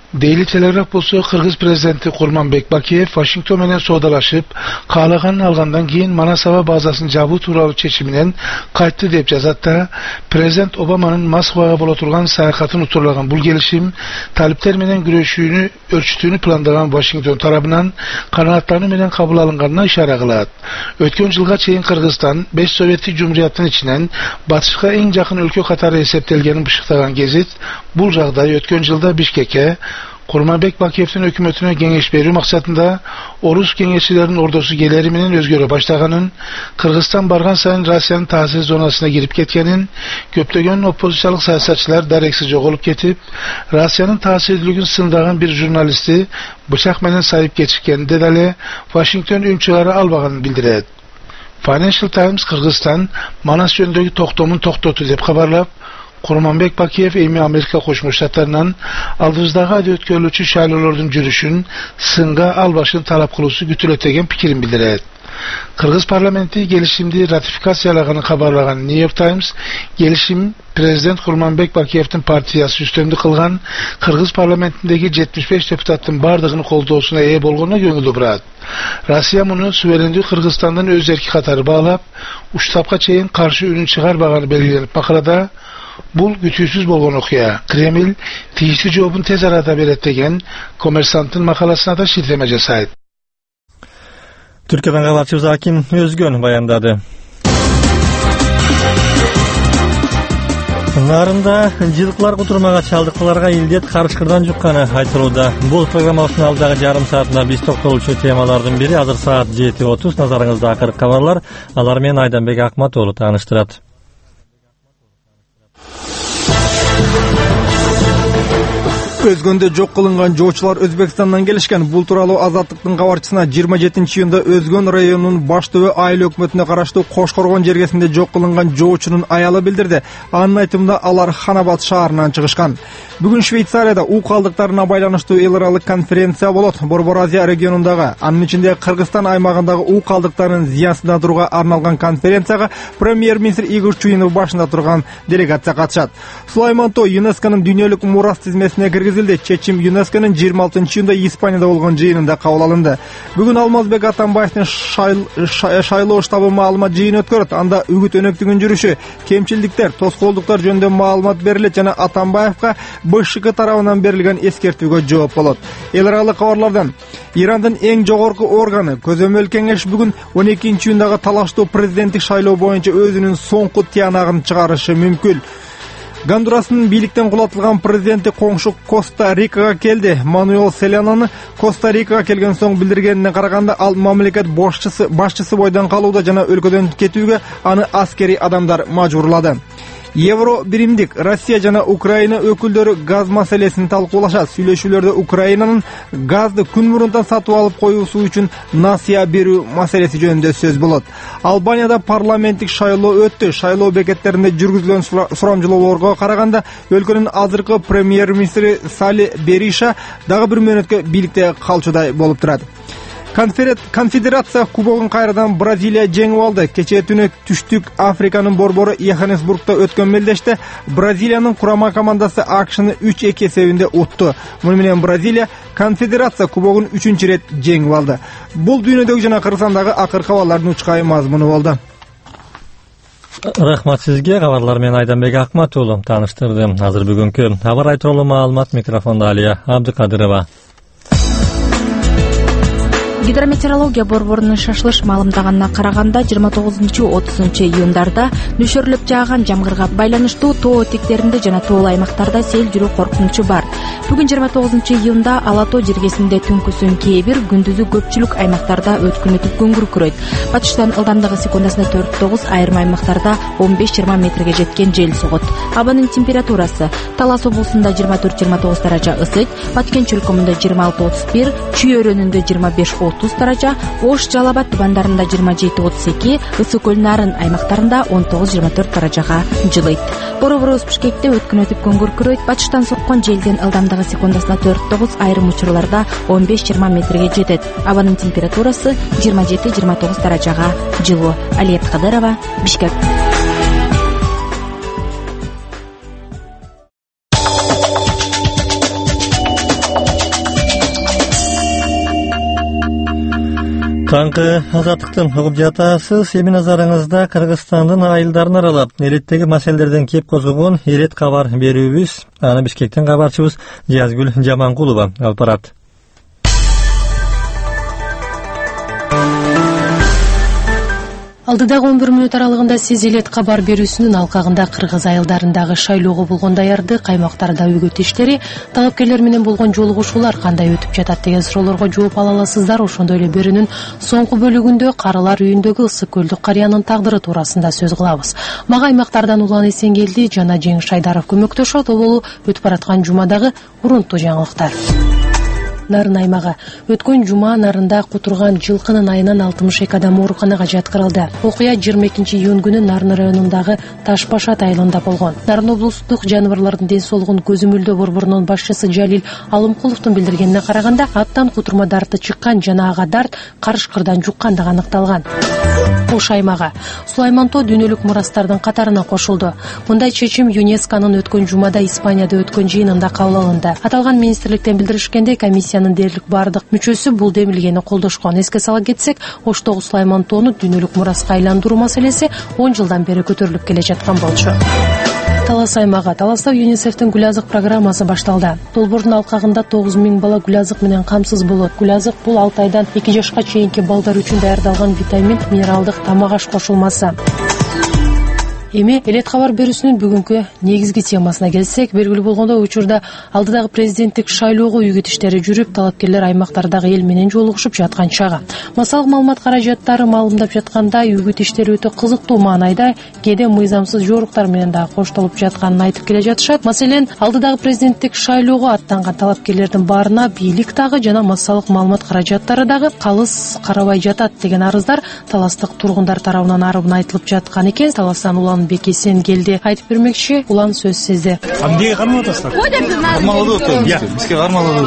Daily Telegraph bolsa Kırgız prezidenti Kurmanbek Bakiyev Washington menen soodalaşıp, kaalaganin algandan keyin Manasava bazasını jabуу tuuralı çeçiminen kaytты dep жазат. Prezident Obama'nın Moskvaga bola turgan sayakatını uturlagan bul gelişim talipler menen güreşүүnü ölçütүүnü planlagan Washington tarabынан kanaatlarını menen kabul alınganına işare kılat. Ötken yılga çeyin Kırgızstan 5 Sovyetlik Cumhuriyetinin içinden batışka en jakın өлkө katары eseptelgenini bışıktagan gezit bul jagday ötken yılda Bişkek'e Kurmanbek Bakiyev'in hükümetine gengeş berүү maksatında Orus gengeççilerin ordusu geleri menen özgörө başlaganın, Kırgızstan bargan sayın Rusiyanın tahsil zonasına girip ketkenin, köptögön opozisiyalık siyasatçılar dareksiz jogolup ketip, Rusiyanın tahsilligin sındagan bir jurnalisti bıçak menen sayıp geçirkeninde dale Washington ünçüleri albaganını bildiret. Financial Times Kırgızstan Manas yönündeki toktomun toktotu dep kabarlap, Kurmanbek Bakiyev emi Amerika Koşmuş Ştatlarından aldığızdaki adi ötkörlüçü şaylolordun jürüşün sınga albaşın talap kılısı gütületegen pikirin bildiret. Kırgız parlamenti gelişimdi ratifikasiyalagını kabarlagan New York Times gelişim Prezident Kurmanbek Bakiyev'tin partiyası üstünlük kılgan Kırgız parlamentindeki 75 deputatın bardığını koldoğusuna eye bolğuna göngülü bırat. Rusya bunu suverenliği Kırgızstan'dan öz erki katarı bağlap, uçtapka çeyin karşı ürün çıkar bağını belirlenip makalada bul gütüsüz bolğun okuya. Kreml tiyişli cevabın tez arada berettegen Kommersant'ın makalasına da şitleme jasayt. Türkiye'den kabarçыбыз Akim Özgön bayandады. Нарында жылкылар кутурмага чалдыктыларга илдет карышкырдан жукканы айтылууда. Бул программабыздын алдагы жарым саатында биз токтолчу темалардын бири азыр саат 7:30. Назарыңызда акыркы кабарлар. Алар менен Айданбек Акматоğlu тааныштырат. Өзгөндө жок кылынган жоочулар Өзбекстандан келишкен. Бул тууралуу Азаттыктын кабарчысына 27-июнда Өзгөн районунун баш төбө айыл өкмөтүнө караштуу Кошкоргон жергесинде жок кылынган жоочунун аялы билдирди. Анын айтымында алар Ханабад шаарынан чыгышкан. Бүгүн Швейцарияда у калдыктарына байланыштуу эл аралык конференция болот. Борбор Азия регионундагы, анын ичинде Кыргызстан аймагындагы у калдыктарын зыянсыздандырууга арналган конференцияга премьер-министр Игорь Чуинов башында турган делегация катышат. Сулайман-Тоо ЮНЕСКОнун дүйнөлүк мурас тизмесине киргизилди. Чечим ЮНЕСКОнун 26-июнда Испанияда болгон жыйынында кабыл алынды. Бүгүн Алмазбек Атамбаевдин шайлоо штабы маалымат жыйын өткөрөт. Анда үгүт өнөктүгүн жүрүшү, кемчилдиктер, тоскоолдуктар жөнүндө маалымат берилет жана Атамбаевга БШК тарабынан берилген эскертүүгө жооп болот. Эл аралык кабарлардан Ирандын эң жогорку органы Көзөмөл кеңеш бүгүн 12-июндагы талаштуу президенттик шайлоо боюнча өзүнүн соңку тыянагын чыгарышы мүмкүн. Гондурастын бийликтен кулатылган президенти коңшу Коста-Рикага келди. Мануэл Селянаны Коста-Рикага келген соң билдиргенине караганда, ал мамлекет башчысы бойдон калууда жана өлкөдөн кетүүгө аны аскери адамдар мажбурлады. Евро биримдик Россия жана Украина өкүлдөрү газ маселесин талкуулашат. Сүйлөшүүлөрдө Украинанын газды күн мурунтан сатып алып коюусу үчүн насыя берүү маселеси жөнүндө сөз болот. Албанияда парламенттик шайлоо өттү. Шайлоо бекеттеринде жүргүзүлгөн сурамжылоолорго караганда, өлкөнүн азыркы премьер-министри Сали Бериша дагы бир мөөнөткө бийликте калчудай болуп турат. Конфедерация кубогун кайрадан Бразилия жеңип алды. Кечээ түнү түштүк Африканын борбору Йоханнесбургда өткөн мелдеште Бразилиянын курама командасы АКШны 3-2 эсебинде утту. Муну менен Бразилия Конфедерация кубогун 3-рет жеңип алды. Бул дүйнөдөгү жана Кыргызстандагы акыркы кабарлардын учкай мазмуну болду. Рахмат сизге. Кабарлар менен Айданбек Акматоğlu тааныштырды. Азыр бүгүнкү аба рай тууралуу маалымат микрофондо Алия Абдыкадырова. Гидрометеорология борборунун шашылыш маалымдаганына караганда 29-30 июндарда нөшөрлөп жааган жамгырга байланыштуу тоо этектеринде жана тоол аймактарда сел жүрүү коркунучу бар. Бүгүн 29 июнда Ала Тоо жергесинде түнкүсүн кээ бир, күндүзү көпчүлүк аймактарда өткүнүтүп көңгүркүрөйт. Батыштан ылдамдыгы секундасына 4-9, айрым аймактарда 15-20 метрге жеткен жел согот. Абанын температурасы Талас облусунда 24-29 даража ысык, Баткен чөлкөмүндө 26-31, Чүй өрөөнүндө 25-30 даража, Ош Жалал Абад тубандарында 27-32, Ысык көл Нарын аймактарында 19-24 даражага жылыйт. Борборубуз Бишкекте өткүнүтүп көңгүркүрөйт. Батыштан соккон желдин ылдамдыгы секундасына 4-9, айрым учурларда 15-20 метрге жетет. Абанын температурасы 27-29 даражага жылуу. Алия Абдыкадырова, Бишкек. Таңкы Азаттыктан угуп жатасыз. Эми назарыңызда Кыргызстандын айылдарын аралап, элеттеги маселелерден кеп козгогон элет кабар берүүбүз. Аны Бишкектен кабарчыбыз Жазгүл Жаманкулова алып барат. Алдыдагы 11 мүнөт аралыгында сиз элет кабар берүүсүнүн алкагында кыргыз айылдарындагы шайлоого болгон даярдык, аймактарда өгөт иштери, талапкерлер менен болгон жолугушуулар кандай өтүп жатат деген суроолорго жооп ала аласыздар. Ошондой эле берүүнүн соңку бөлүгүндө Карылар үйүндөгү ысык көлдүк карыянын тагдыры туурасында сөз кылабыз. Мага аймактардан Улан Эсенгелди жана Жеңиш Айдаров көмөктөшөт. Ол өтүп бараткан жумадагы урунттуу жаңылыктар. Нарын аймагы. Өткөн жума нарында кутурган жылкынын айынан 62 адам ооруканага жаткырылды. Окуя 22-июнь күнү Нарын районундагы Ташбашат айылында болгон. Нарын облустук жаныбарлардын ден соолугун көзөмөлдөө борборунун башчысы Жалил Алымкуловдун билдиргенине караганда, аттан кутурма дарты чыккан жана ага дарт карышкырдан жуккандыгы аныкталган. Ош аймагы. Сулаймантоо дүйнөлүк мурастардын катарына кошулду. Мындай чечим ЮНЕСКОнун өткөн жумада Испанияда өткөн жыйынында кабыл алынды. Аталган министрликтен билдиришкенде, комиссиянын дээрлик бардык мүчөсү бул демилгени колдошкон. Эске сала кетсек, Оштогу Сулаймантоону дүйнөлүк мураска айландыруу маселеси 10 жылдан бери көтөрүлүп келе жаткан болчу. Талас аймагы. Таласта ЮНИСЕФтин гүл азык программасы башталды. Долбоордун алкагында 9000 бала гүл азык менен камсыз болот. Гүл азык бул 6 айдан 2 жашка чейинки балдар үчүн даярдалган витамин, минералдык тамак аш кошулмасы. Эми элет кабар берүүсүнүн бүгүнкү негизги темасына келсек, белгилүү болгондой учурда алдыдагы президенттик шайлоого үгүт иштери жүрүп, талапкерлер аймактардагы эл менен жолугушуп жаткан чагы. Массалык маалымат каражаттары маалымдап жатканда, үгүт иштери өтө кызыктуу маанайда, кээде мыйзамсыз жоруктар менен дагы коштолуп жатканын айтып келе жатышат. Маселен, алдыдагы президенттик шайлоого аттанган талапкерлердин баарына бийлик дагы жана массалык маалымат каражаттары дагы калыс карабай жатат деген арыздар таластык тургундар тарабынан арыбын айтылып жаткан экен. Таластан Улан Эсенгелди айтып бермекчи. Улан сөз сезди. Эмнеге кармалып атасыздар? Кармалып атам. Я, бизге кармалып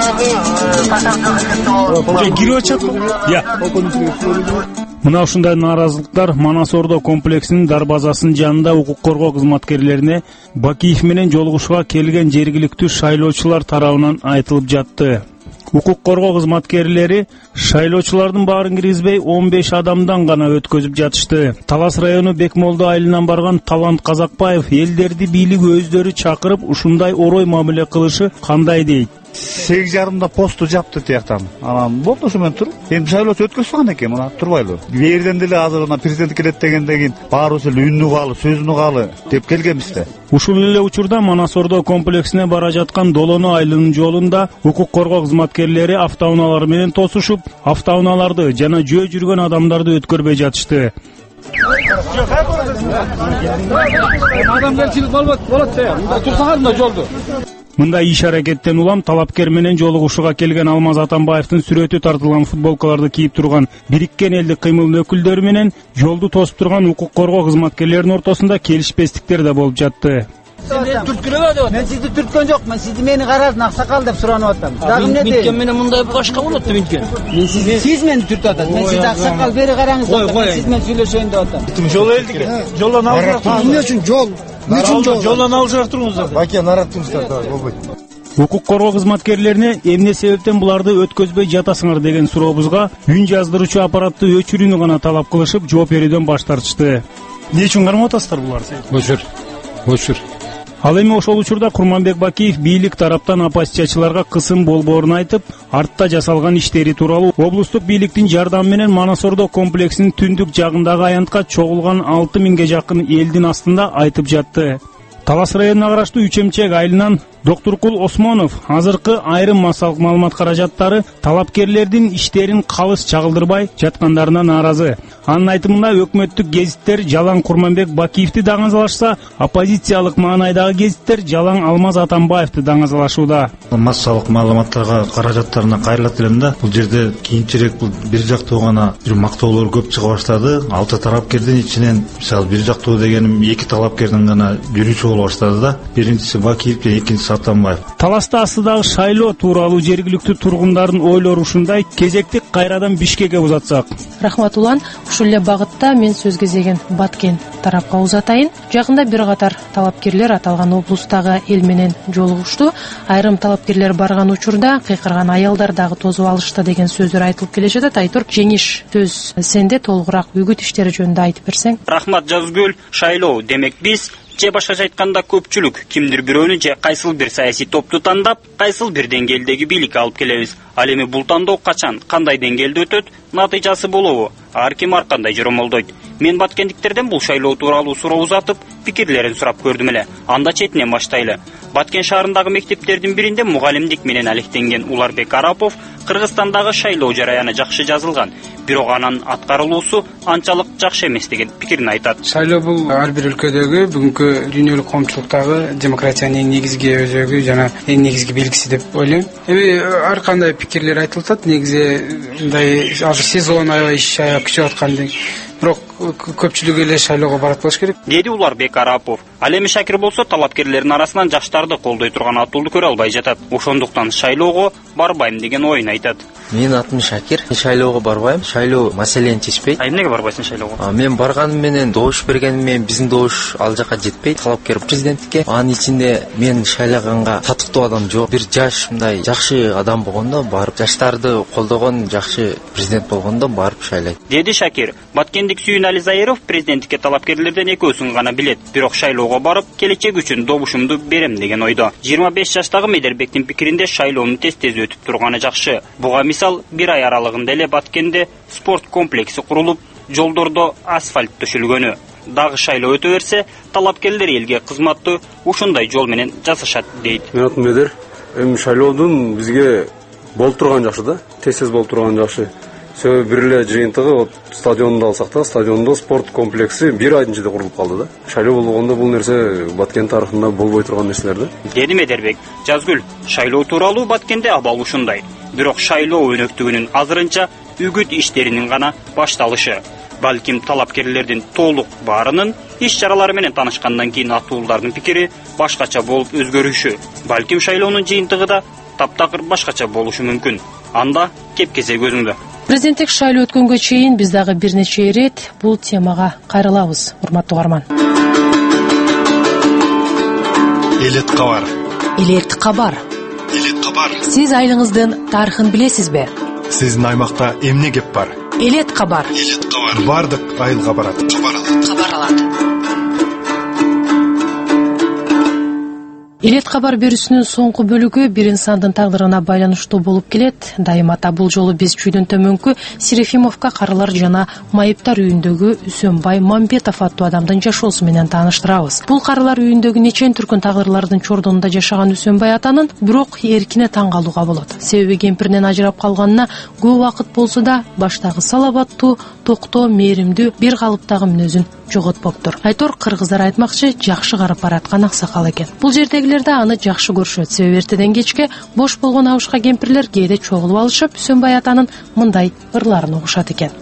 атам. Кирип атышатпы? Я. Мына ушундай нааразылыктар Манас Ордо комплексинин дарбазасынын жанында укук коргоо кызматкерлерине Бакиев менен жолугушууга келген жергиликтүү шайлоочулар тарабынан айтылып жатты. Укук коргоо кызматкерлери шайлоочулардын баарын киргизбей 15 адамдан гана өткөзүп жатышты. Талас району Бекмолдо айылынан барган Талант Казакбаев элдерди бийлик өздөрү чакырып ушундай орой мамиле кылышы кандай дейт. 8:30 посту жапты тияктан. Анан болду ошо менен туруп. Эми шайлоочу өткөзүп экен, мына турбайлы. Бээрден деле азыр мына президент келет дегенден кийин баарыбыз эле үннү калы, сөзүнү калы деп келгенбиз да. Ушул эле учурда Манас Ордо комплексине бара жаткан Долоно айылынын жолунда укук коргоо кызматкерлери автоунаалар менен тосушуп, автоунааларды жана жөө жүргөн адамдарды өткөрбөй жатышты. Адамгерчилик болот да. Турсаңар мында жолду. Мындай иш-аракеттен улам талапкер менен жолугушууга келген Алмаз Атамбаевдин сүрөтү тартылган футболкаларды кийип турган бириккен элдик кыймылдын өкүлдөрү менен жолду тосуп турган укук коргоо кызматкерлеринин ортосунда келишпестиктер да болуп жатты. Мен сизди түрткөн жок, мен сизди мени карадын аксакал деп суранып атам. Дагы эмне дейт? Минткен менен мындай башка болот да минткен. Сиз мени түртүп атасыз. Мен сизди аксакал бери караңыз деп, сиз менен сүйлөшөйүн деп атам. Жол элдике. Жолдон алып туруңуз. Эмне үчүн жол? Эмне үчүн жол? Жолдон алып туруңуз. Баке, нарат туруңуздар, болбойт. Укук коргоо кызматкерлерине эмне себептен буларды өткөзбөй жатасыңар деген сурообузга үн жаздыруучу аппаратты өчүрүүнү гана талап кылышып, жооп берүүдөн баш тартышты. Эмне үчүн кармап атасыздар буларды? Өчүр. Ал эми ошол учурда Курманбек Бакиев бийлик тараптан оппозициячыларга кысым болбоорун айтып, артта жасалган иштери тууралуу облустук бийликтин жардамы менен Манас Ордо комплексинин түндүк жагындагы аянтка чогулган 6000ге жакын элдин астында айтып жатты. Талас районуна караштуу Үчемчек айылынан Доктуркул Осмонов азыркы айрым массалык маалымат каражаттары талапкерлердин иштерин калыс чагылдырбай жаткандарына нааразы. Анын айтымында өкмөттүк гезиттер жалаң Курманбек Бакиевди даңазалашса, оппозициялык маанайдагы гезиттер жалаң Алмаз Атамбаевди даңазалашууда. Массалык маалыматтарга каражаттарына кайрылат элем да. Бул жерде кийинчерээк бул бир жактуу гана бир мактоолор көп чыга баштады. 6 талапкердин ичинен, мисалы бир жактуу дегеним 2 талапкердин гана жүрүүчү болуп боло баштады да. Биринчиси Бакиев, экинчиси Атамбаев. Таласта астыдагы шайлоо тууралуу жергиликтүү тургундардын ойлору ушундай: кезекти кайрадан Бишкекке узатсак. Рахмат Улан, ушул эле багытта мен сөз кезеген Баткен тарапка узатайын. Жакында бир катар талапкерлер аталган облустагы эл менен жолугушту. Айрым талапкерлер барган учурда кыйкырган аялдар дагы тосуп алышты деген сөздөр айтылып келе жатат. Айтор, жеңиш сөз сенде, толугураак үгүт иштери жөнүндө айтып берсең. Рахмат Жазгүл. Шайлоо демек биз же башкача айтканда көпчүлүк кимдир бирөөнү же кайсыл бир саясий топту тандап, кайсыл бир деңгээлдеги бийликке алып келебиз. Ал эми бул тандоо качан, кандай деңгээлде өтөт, натыйжасы болобу? Ар ким ар кандай жоромолдойт. Мен баткендиктерден бул шайлоо тууралуу суроо узатып, пикирлерин сурап көрдүм эле. Анда четинен баштайлы. Баткен шаарындагы мектептердин биринде мугалимдик менен алектенген Уларбек Арапов Кыргызстандагы шайлоо жараяны жакшы жазылган, бирок анын аткарылуусу анчалык жакшы эмес деген пикирин айтат. Шайлоо бул ар бир өлкөдөгү бүгүнкү дүйнөлүк коомчулуктагы демократиянын эң негизги өзөгү жана эң негизги белгиси деп ойлойм. Ар кандай пикирлер айтылып атат. Негизи мындай азыр сезон аябай иш аябай күчөп аткандык. Бирок көпчүлүк эле шайлоого барат болуш керек. Деди Уларбек Арапов. Ал эми Шакир болсо талапкерлердин арасынан жаштарды колдой турган атуулду көрө албай жатат. Ошондуктан шайлоого барбайм деген оюн айтат. Менин атым Шакир. Шайлоого барбайм. Шайлоо маселени чечпейт. Эмнеге барбайсың шайлоого? Мен барганым менен добуш бергеним менен биздин добуш ал жака жетпейт. Талапкер президенттикке. Анын ичинде мен шайлаганга татыктуу адам жок. Бир жаш мындай жакшы адам болгондо барып, жаштарды колдогон жакшы президент болгондо барып шайлайт. Деди Шакир. Баткендик Сүйүн Али Заиров президенттикке талапкерлерден экөөсүн гана билет. Бирок шайлоого барып, келечек үчүн добушумду берем деген ойдо. 25 жаштагы Медербектин пикиринде шайлоонун тез-тез өтүп турганы жакшы. Буга мисал, бир ай аралыгында эле Баткенде спорт комплекси курулуп, жолдордо асфальт төшөлгөнү. Дагы шайлоо өтө берсе, талапкерлер элге кызматты ушундай жол менен жасашат дейт. Мен атым Медер. Шайлоодун бизге болуп турганы жакшы да, тез-тез болуп турганы жакшы. Себеби бир эле жыйынтыгы стадионду алсак да, стадиондо спорт комплекси бир айдын ичинде курулуп калды да. Шайлоо болгондо бул нерсе Баткен тарыхында болбой турган нерселер да. Деди Медербек. Жазгүл, шайлоо тууралуу Баткенде абал ушундай. Бирок шайлоо өнөктүгүнүн азырынча үгүт иштеринин гана башталышы. Балким талапкерлердин толук баарынын иш-чаралары менен таанышкандан кийин атуулдардын пикири башкача болуп өзгөрүшү. Балким шайлоонун жыйынтыгы да таптакыр башкача болушу мүмкүн. Анда кеп-кезек өзүңдө. Президенттик шайлоо өткөнгө чейин биз дагы бир нече ирет бул темага кайрылабыз, урматтуу угарман. Элет кабар. Элет кабар. Элет кабар. Сиз айылыңыздын тарыхын билесизби? Сиздин аймакта эмне кеп бар? Элет кабар. Элет кабар. Бардык айылга барат. Кабар алат. Кабар алат. Элет кабар берүүсүнүн соңку бөлүгү бир инсандын тагдырына байланыштуу болуп келет. Дайымата бул жолу биз чүйдөн төмөнкү Серефимовка карылар жана майыптар үйүндөгү Үсөнбай Мамбетов аттуу адамдын жашоосу менен тааныштырабыз. Бул карылар үйүндөгү нечен түркүн тагдырлардын чордонунда жашаган Үсөнбай атанын бирок эркине таң калууга болот. Себеби кемпиринен ажырап калганына көп убакыт болсо да баштагы салабаттуу, токтоо, мээримдүү бир калыптагы мүнөзүн жоготпоптур. Айтор, кыргыздар айтмакчы, жакшы карап бараткан аксакал экен. Бул жердегилерде аны жакшы көрүшөт. Себеби эртеден кечке бош болгон абышка кемпирлер кээде чогулуп алышып, Үсөнбай атанын мындай ырларын угушат экен.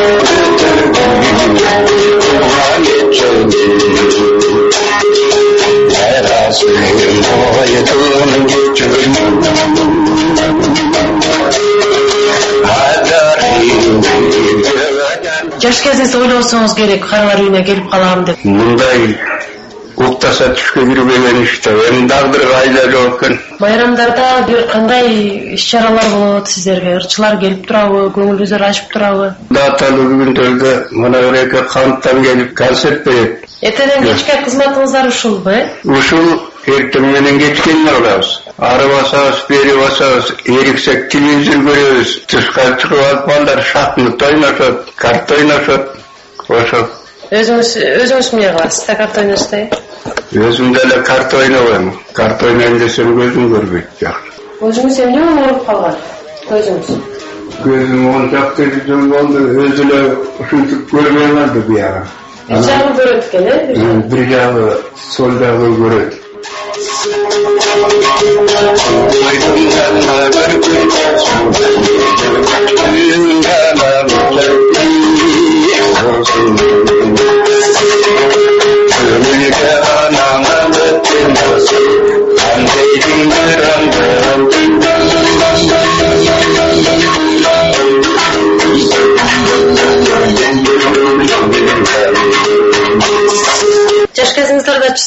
Жаш кезиңизде ойлосоңуз керек, карылар үйүнө келип калам деп. Мындай уктаса түшкө кирбеген иште, эми дагдырга айланып экен. Байрамдарда бир кандай иш-чаралар болот сиздерге? Ырчылар келип турабы, көңүлүңүздөр ачып турабы? Даталуу күндөрдө мына бир эки канттан келип концерт берет. Эртеден кечке кызматыңыздар ушулбу? Ушул эртең менен кечкени кылабыз. Ары басабыз, бери басабыз, эриксек телевизор көрөбүз. Тышка чыгып алып балдар шахмат ойношот, карта ойношот. Ошо. Өзүңүз эмне кыласыз? Карта ойнойсузбу? Өзүм деле карта ойнойм. Карта ойнойм десем көзүм көрбөйт. Жакшы. Өзүңүз эмне ооруп калган? Көзүңүз? Көзүм ончак телевизор болду, өзү эле ушинтип көрбөй калды буяга. Бир жагы көрөт экен, бир жагы сол жагы көрөт.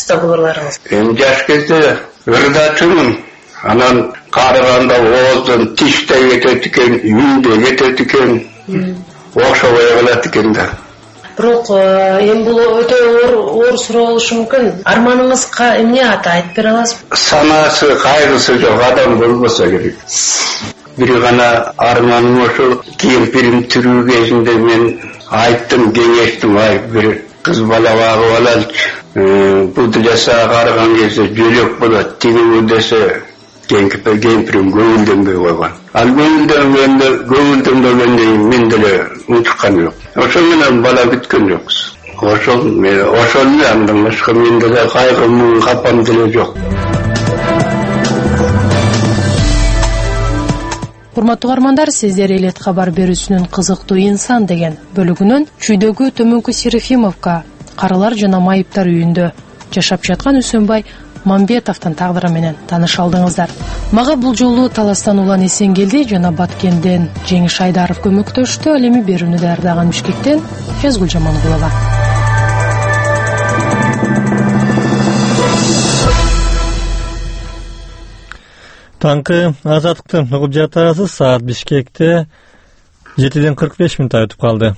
договорларыңыз? Эми жаш кезде ырдачымын. Анан карыганда ооздон тиштей кетет экен, үйүндө кетет экен. Окшобой калат экен да. Бирок эми бул өтө оор суроо болушу мүмкүн. Арманыңызга эмне аты айтып бере аласызбы? Санасы, кайгысы жок адам болбосо керек. Бир гана арманым ошол кемпирим тирүү кезинде мен айттым, кеңештим, бир кыз бала багып алалычы. Бул жаса карыган кезде жөлөк болот, тигиби десе кемпирим көңүлдөнбөй койгон. Ал көңүлдөнбөгөндө мен деле унуткан жок. Ошол менен бала күткөн жокпуз. Ошол эле андан башка менде деле кайгым, капам деле жок. Урматтуу угармандар, сиздер Элет кабар берүүсүнүн кызыктуу инсан деген бөлүгүнөн Чүйдөгү Төмөнкү Серафимовка карылар жана майыптар үйүндө жашап жаткан Үсөнбай Мамбетовдун тагдыры менен тааныша алдыңыздар. Мага бул жолу Таластан Улан Эсенгелди жана Баткенден Жеңиш Айдаров көмөктөштү. Ал эми берүүнү даярдаган Бишкектен Жазгүл Жамангулова. Таңкы Азаттыкты угуп жатасыз. Саат Бишкекте 7:45 өтүп калды.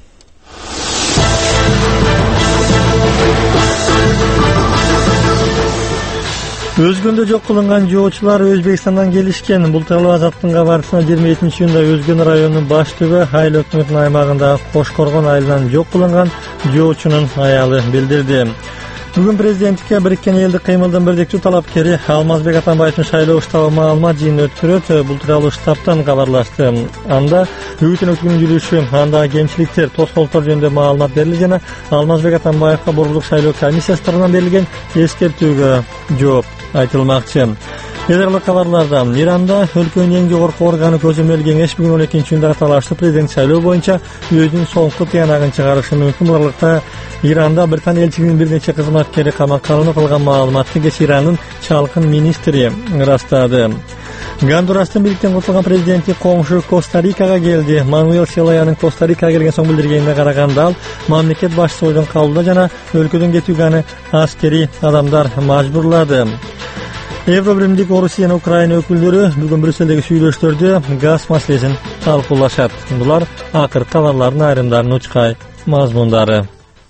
Өзгөндө жок кылынган жоочулар Өзбекстандан келишкен. Бул тууралуу Азаттыктын кабарчысына 27-июнда Өзгөн районунун баш түбү Айыл өкмөтүнүн аймагындагы Кошкоргон айылынан жок кылынган жоочунун аялы билдирди. Бүгүн президенттикке Бириккен Элдик кыймылдын бирдиктүү талапкери Алмазбек Атамбаевдин шайлоо штабы маалымат жыйынын өткөрөт. Бул тууралуу штабтан кабарлашты. Анда үгүтүн өткөрүүнүн жүрүшү, андагы кемчиликтер, тоскоолдуктар жөнүндө маалымат берилди жана Алмазбек Атамбаевга Борборлук шайлоо комиссиясы тарабынан берилген эскертүүгө жооп айтылмакчы. Эдерлик кабарлардан Иранда өлкөнүн эң жогорку органы Көзөмөл кеңеш бүгүн 12-июндагы талаштуу президент шайлоо боюнча өзүнүн соңку тыянагын чыгарышы мүмкүн. Бул аралыкта Иранда Британия элчилигинин бир нече кызматкери камакка алынып, кылган маалыматты кеч Иранын чалкын министри ырастады. Гондурастын бийликтен куртулган президенти коңшу Коста-Рикага келди. Мануэл Селаянын Коста-Рикага келген соң билдиргенине караганда, ал мамлекет башчысы ойдон калууда жана өлкөдөн кетүүгө аны аскери адамдар мажбурлады. Евробиримдик Орусия жана Украина өкүлдөрү бүгүн Брюссельдеги сүйлөштөрдө газ маселесин талкуулашат. Булар акыркы кабарлардын айрымдарынын учкай мазмундары.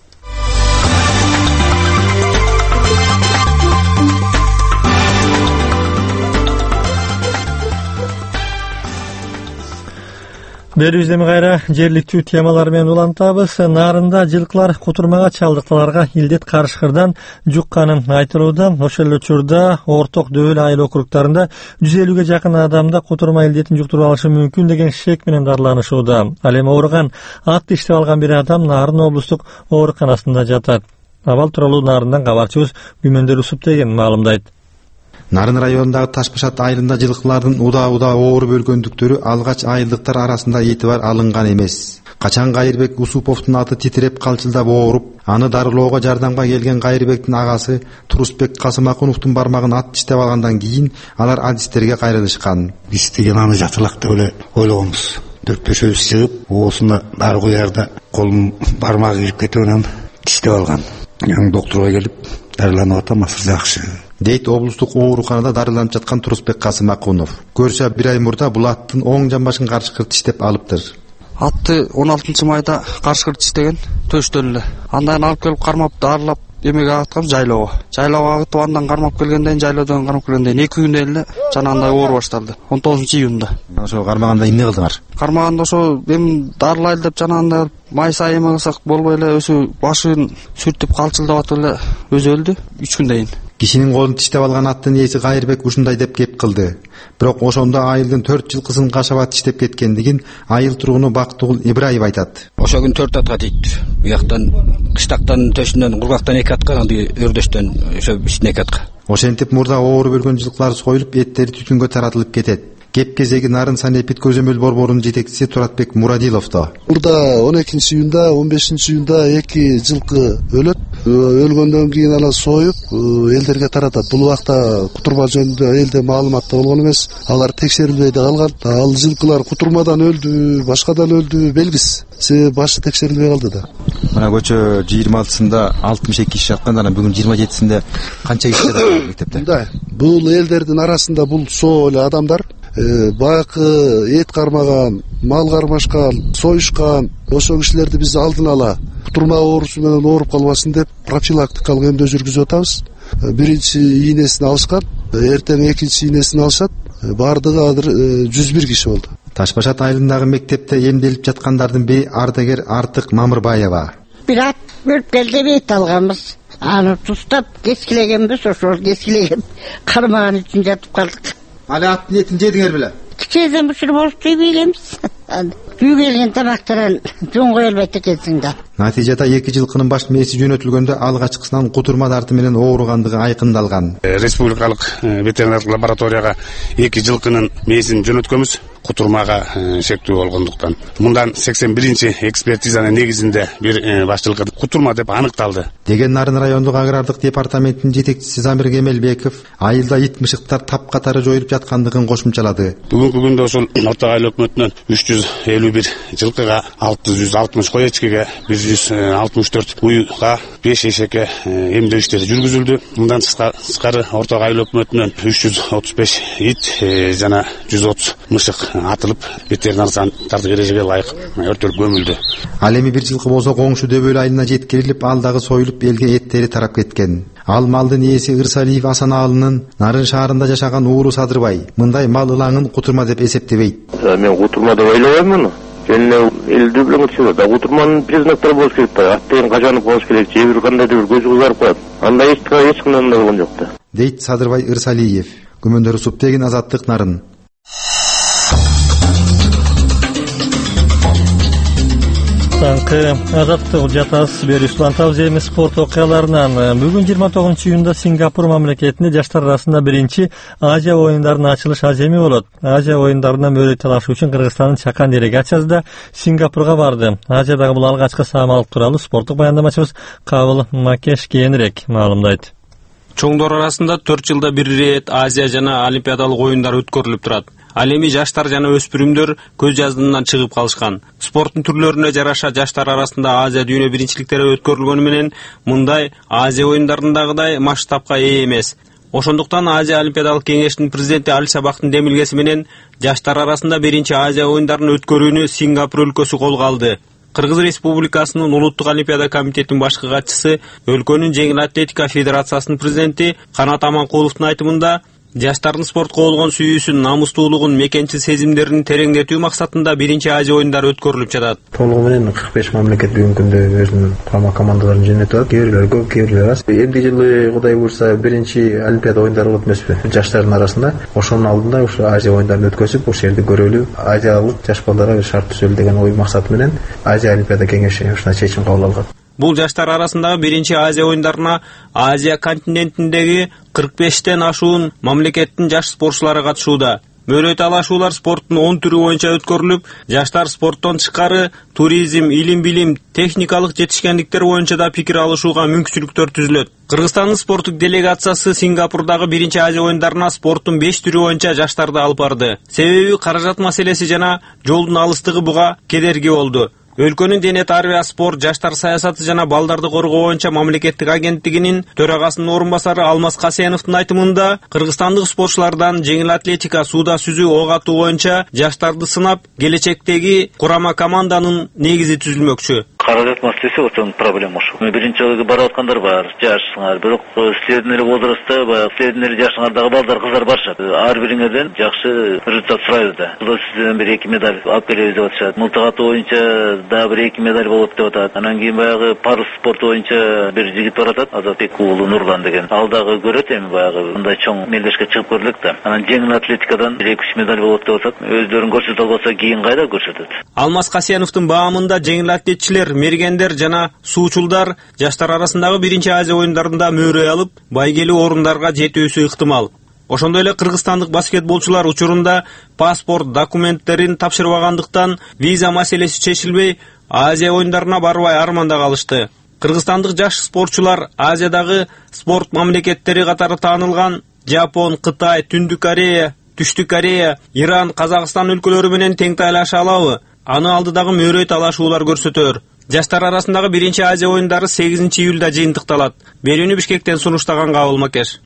Берүүбүздө кайра жергиликтүү темалар менен улантабыз. Нарында жылкылар кутурмага чалдыктыларга илдет карышкырдан жукканын айтылууда. Ошол эле учурда Орток Дөөл айыл округдарында 150ге жакын адамда кутурма илдетин жуктуруп алышы мүмкүн деген шек менен дарыланышууда. Ал эми ооруган атты иштеп алган бир адам Нарын облустук ооруканасында жатат. Абал тууралуу Нарындан кабарчыбыз Күмөндөр Усуптеген маалымдайт. Нарын районундагы Ташбашат айылында жылкылардын уда ооруп өлгөндүктөрү алгач айылдыктар арасында этибар алынган эмес. Качан Кайырбек Усуповдун аты титиреп калчылдап ооруп, аны дарылоого жардамга келген Кайырбектин агасы Турусбек Касымакуновдун бармагын ат иштеп алгандан кийин алар адистерге кайрылышкан. Биз деген аны жакшылап деп эле ойлогонбуз. 4-5 чыгып, оосуна дары куярда колум бармагы кирип кетип анан тиштеп алган. Доктурга келип дарыланып атам, азыр жакшы. Дейт облустук ооруканада дарыланып жаткан Турусбек Касымакунов. Көрсө бир ай мурда бул аттын оң жамбашын карышкырт иштеп алыптыр. Атты 16-майда карышкырт иштеген төштөн эле. Андан алып келип кармап дарылап эмеге аткам жайлоого. Жайлоого агытып андан кармап келгенден жайлоодон кармап келгенден 2 күндөн эле жанагындай оор башталды. 19-июнда. Ошо кармаганда эмне кылдыңар? Кармаганда ошо эми дарылайлы деп жанагындай май сайы эме кылсак болбой эле өзү башын сүртүп калчылдап атып эле өзү өлдү 3 күндөн кийин. Кишинин колун тиштеп алган аттын ээси Кайырбек ушундай деп кеп кылды. Бирок ошондо айылдын 4 жылкысын кашабат иштеп кеткендигин айыл тургуну Бактыгул Ибраев айтат. Ошо күн 4 атка тийди. Буяктан кыштактан төшүнөн кургактан 2 атка, андай өрдөштөн ошо 2 атка. Ошентип мурда ооруп өлгөн жылкылар союлуп, эттери түтүнгө таратылып кетет. Кеп кезеги Нарын Санепит көзөмөл борборунун жетекчиси Туратбек Мурадиловдо. Burada 12-июнда, 15-июнда 2 жылкы өлөт. Өлгөндөн кийин ала союп, элдерге таратат. Бул убакта кутурма жөнүндө элде маалымат да болгон эмес. Алар текшерилбей да калган. Ал жылкылар кутурмадан өлдү, башкадан өлдү белгисиз. Себеби башы текшерилбей калды да. Мына көчө 26-сында 62 киши жаткан, анан бүгүн 27-синде канча киши жатат мектепте? Мындай, бул элдердин арасында бул соо эле адамдар, баягы эт кармаган, мал кармашкан, союшкан, ошол кишилерди биз алдын ала кутурма оорусу менен ооруп калбасын деп профилактикалык эмдөө жүргүзүп атабыз. Биринчи ийнесин алышкан, эртең экинчи ийнесин алышат. Бардыгы азыр 101 киши болду. Таш башат айылындагы мектепте эмделип жаткандардын бири ардагер Артык Мамырбаева. Бир ат өлүп келди, бет алганбыз. Аны тустап кескилегенбиз, ошол кескилеген кармаган үчүн жатып калдык. Али аттын этин жедиңер беле? Кичээден бушур болуп жебейгенбиз. Күйгө келген тамактардан жөн кое албайт экенсиң да. Натыйжада 2 жылкынын баш мээси жөнөтүлгөндө алгачкысынан кутурма дарты менен ооругандыгы айкындалган. Республикалык ветеринардык лабораторияга 2 жылкынын мээсин жөнөткөнбүз. Кутурмага шектүү болгондуктан. Мындан 81-чи экспертизанын негизинде бир башчылыкка кутурма деп аныкталды. Деген Нарын райондук агрардык департаменттин жетекчиси Замир Кемелбеков айылда ит мышыктар тапкатары жоюлуп жаткандыгын кошумчалады. Бүгүнкү күндө ошол Орто айыл өкмөтүнөн 351 жылкыга, 660 кой эчкиге, 164 уйга, 5 эшекке эмдөө иштери жүргүзүлдү. Мындан тышкары Орто айыл өкмөтүнөн 335 ит жана 130 мышык атылып, ветеринар санитардык эрежеге ылайык өртөлүп көмүлдү. Ал эми 1 жылкы болсо коңшу Дөбөл айылына жеткирилип, ал дагы союлуп элге эттери тарап кеткен. Ал малдын ээси Ырсалиев Асан аалынын Нарын шаарында жашаган ууру Садырбай мындай мал ылаңын кутурма деп эсептебейт. Мен кутурма деп ойлобойм муну. Жөнүнө элдүү билем чыгат. Да кутурманын признактары болуш керек да. Ат деген качанып болуш керек. Же бир кандайдыр бир көзү кызарып коет. Андай эч кандай болгон жок да. Дейт Садырбай Ырсалиев. Күмөндөр Субтегин, Азаттык, Нарын. Таңкы азаттык жатасыз. Бери улантабыз эми спорт окуяларынан. Бүгүн 29-июнда Сингапур мамлекетинде жаштар арасында биринчи Азия оюндарынын ачылыш аземи болот. Азия оюндарына мөрөй талашы үчүн Кыргызстандын Чакан делегациясы да Сингапурга барды. Азиядагы бул алгачкы самалык тууралуу спорттук баяндамачыбыз Кабыл Макеш кийинирээк маалымдайт. Чоңдор арасында 4 жылда бир ирет Азия жана Олимпиадалык оюндар өткөрүлүп турат. Ал эми жаштар жана өспүрүмдөр көз жаздымынан чыгып калышкан. Спорттун түрлөрүнө жараша жаштар арасында Азия дүйнө биринчиликтери өткөрүлгөнү менен мындай Азия оюндарындагыдай масштабка ээ эмес. Ошондуктан Азия Олимпиадалык кеңештин президенти Али Сабактын демилгеси менен жаштар арасында биринчи Азия оюндарын өткөрүүнү Сингапур өлкөсү колго алды. Кыргыз Республикасынын Улуттук Олимпиада комитетинин башкы катчысы, өлкөнүн жеңил атлетика федерациясынын президенти Канат Аманкуловдун айтымында, жаштардын спортко болгон сүйүүсүн, намустуулугун, мекенчил сезимдерин тереңдетүү максатында биринчи Азия оюндары өткөрүлүп жатат. Толугу менен 45 мамлекет бүгүнкү күндө өзүнүн курама командаларын жөнөтүп атат. Кээ бирлери көп, кээ бирлери аз. Эмди жылы Кудай буйрса биринчи Олимпиада оюндары болот эмеспи? Жаштардын арасында ошонун алдында ушу Азия оюндарын өткөзүп, ошол жерди көрөлү, азиялык жаш балдарга бир шарт түзөлү деген ой максаты менен Азия Олимпиада кеңеши ушундай чечим кабыл алган. Бул жаштар арасындагы биринчи Азия оюндарына Азия континентиндеги 45тен ашуун мамлекеттин жаш спортчулары катышууда. Мөрөй талашуулар спорттун 10 түрү боюнча өткөрүлүп, жаштар спорттон тышкары туризм, илим-билим, техникалык жетишкендиктер боюнча да пикир алышууга мүмкүнчүлүктөр түзүлөт. Кыргызстандын спорттук делегациясы Сингапурдагы биринчи Азия оюндарына спорттун 5 түрү боюнча жаштарды алып барды. Себеби каражат маселеси жана жолдун алыстыгы буга кедерги болду. Өлкөнүн дене тарбия, спорт, жаштар саясаты жана балдарды коргоо боюнча мамлекеттик агенттигинин төрагасынын орун басары Алмаз Касеновдун айтымында, кыргызстандык спортчулардан жеңил атлетика, сууда сүзүү, ок атуу боюнча жаштарды сынап, келечектеги курама команданын негизи түзүлмөкчү. Каражат маселеси очень проблема ошо. Биринчи жолу барып аткандар бар, жашсыңар, бирок силердин эле возрастта, баягы силердин эле жашыңардагы балдар, кыздар барышат. Ар бириңерден жакшы результат сурайбыз да. Бул сизден бир 2 медаль алып келебиз деп атышат. Мылтык атуу боюнча да бир 2 медаль болот деп атат. Анан кийин баягы парус спорту боюнча бир жигит бар атат, Азатбек уулу Нурлан деген. Ал дагы көрөт эми баягы мындай чоң мелдешке чыгып көрөлүк да. Анан жеңил атлетикадан 1-2 медаль болот деп атат. Өздөрүн көрсөтө албаса кийин кайда көрсөтөт. Алмаз Касеновдун баамында жеңил атлетчилер, мергендер жана суучулдар жаштар арасындагы биринчи Азия оюндарында мөрөй алып, байгелүү орундарга жетүүсү ыктымал. Ошондой эле кыргызстандык баскетболчулар учурунда паспорт документтерин тапшырбагандыктан виза маселеси чечилбей Азия оюндарына барбай арманда калышты. Кыргызстандык жаш спортчулар Азиядагы спорт мамлекеттери катары таанылган Жапон, Кытай, Түндүк Корея, Түштүк Корея, Иран, Казакстан өлкөлөрү менен тең тайлаша алабы? Аны алдыдагы мөөрөй талашуулар көрсөтөр. Жаштар арасындагы 1-Азия оюндары 8-июлда жыйынтыкталат. Берүүнү Бишкектен сунуштаган Кабыл Макеш.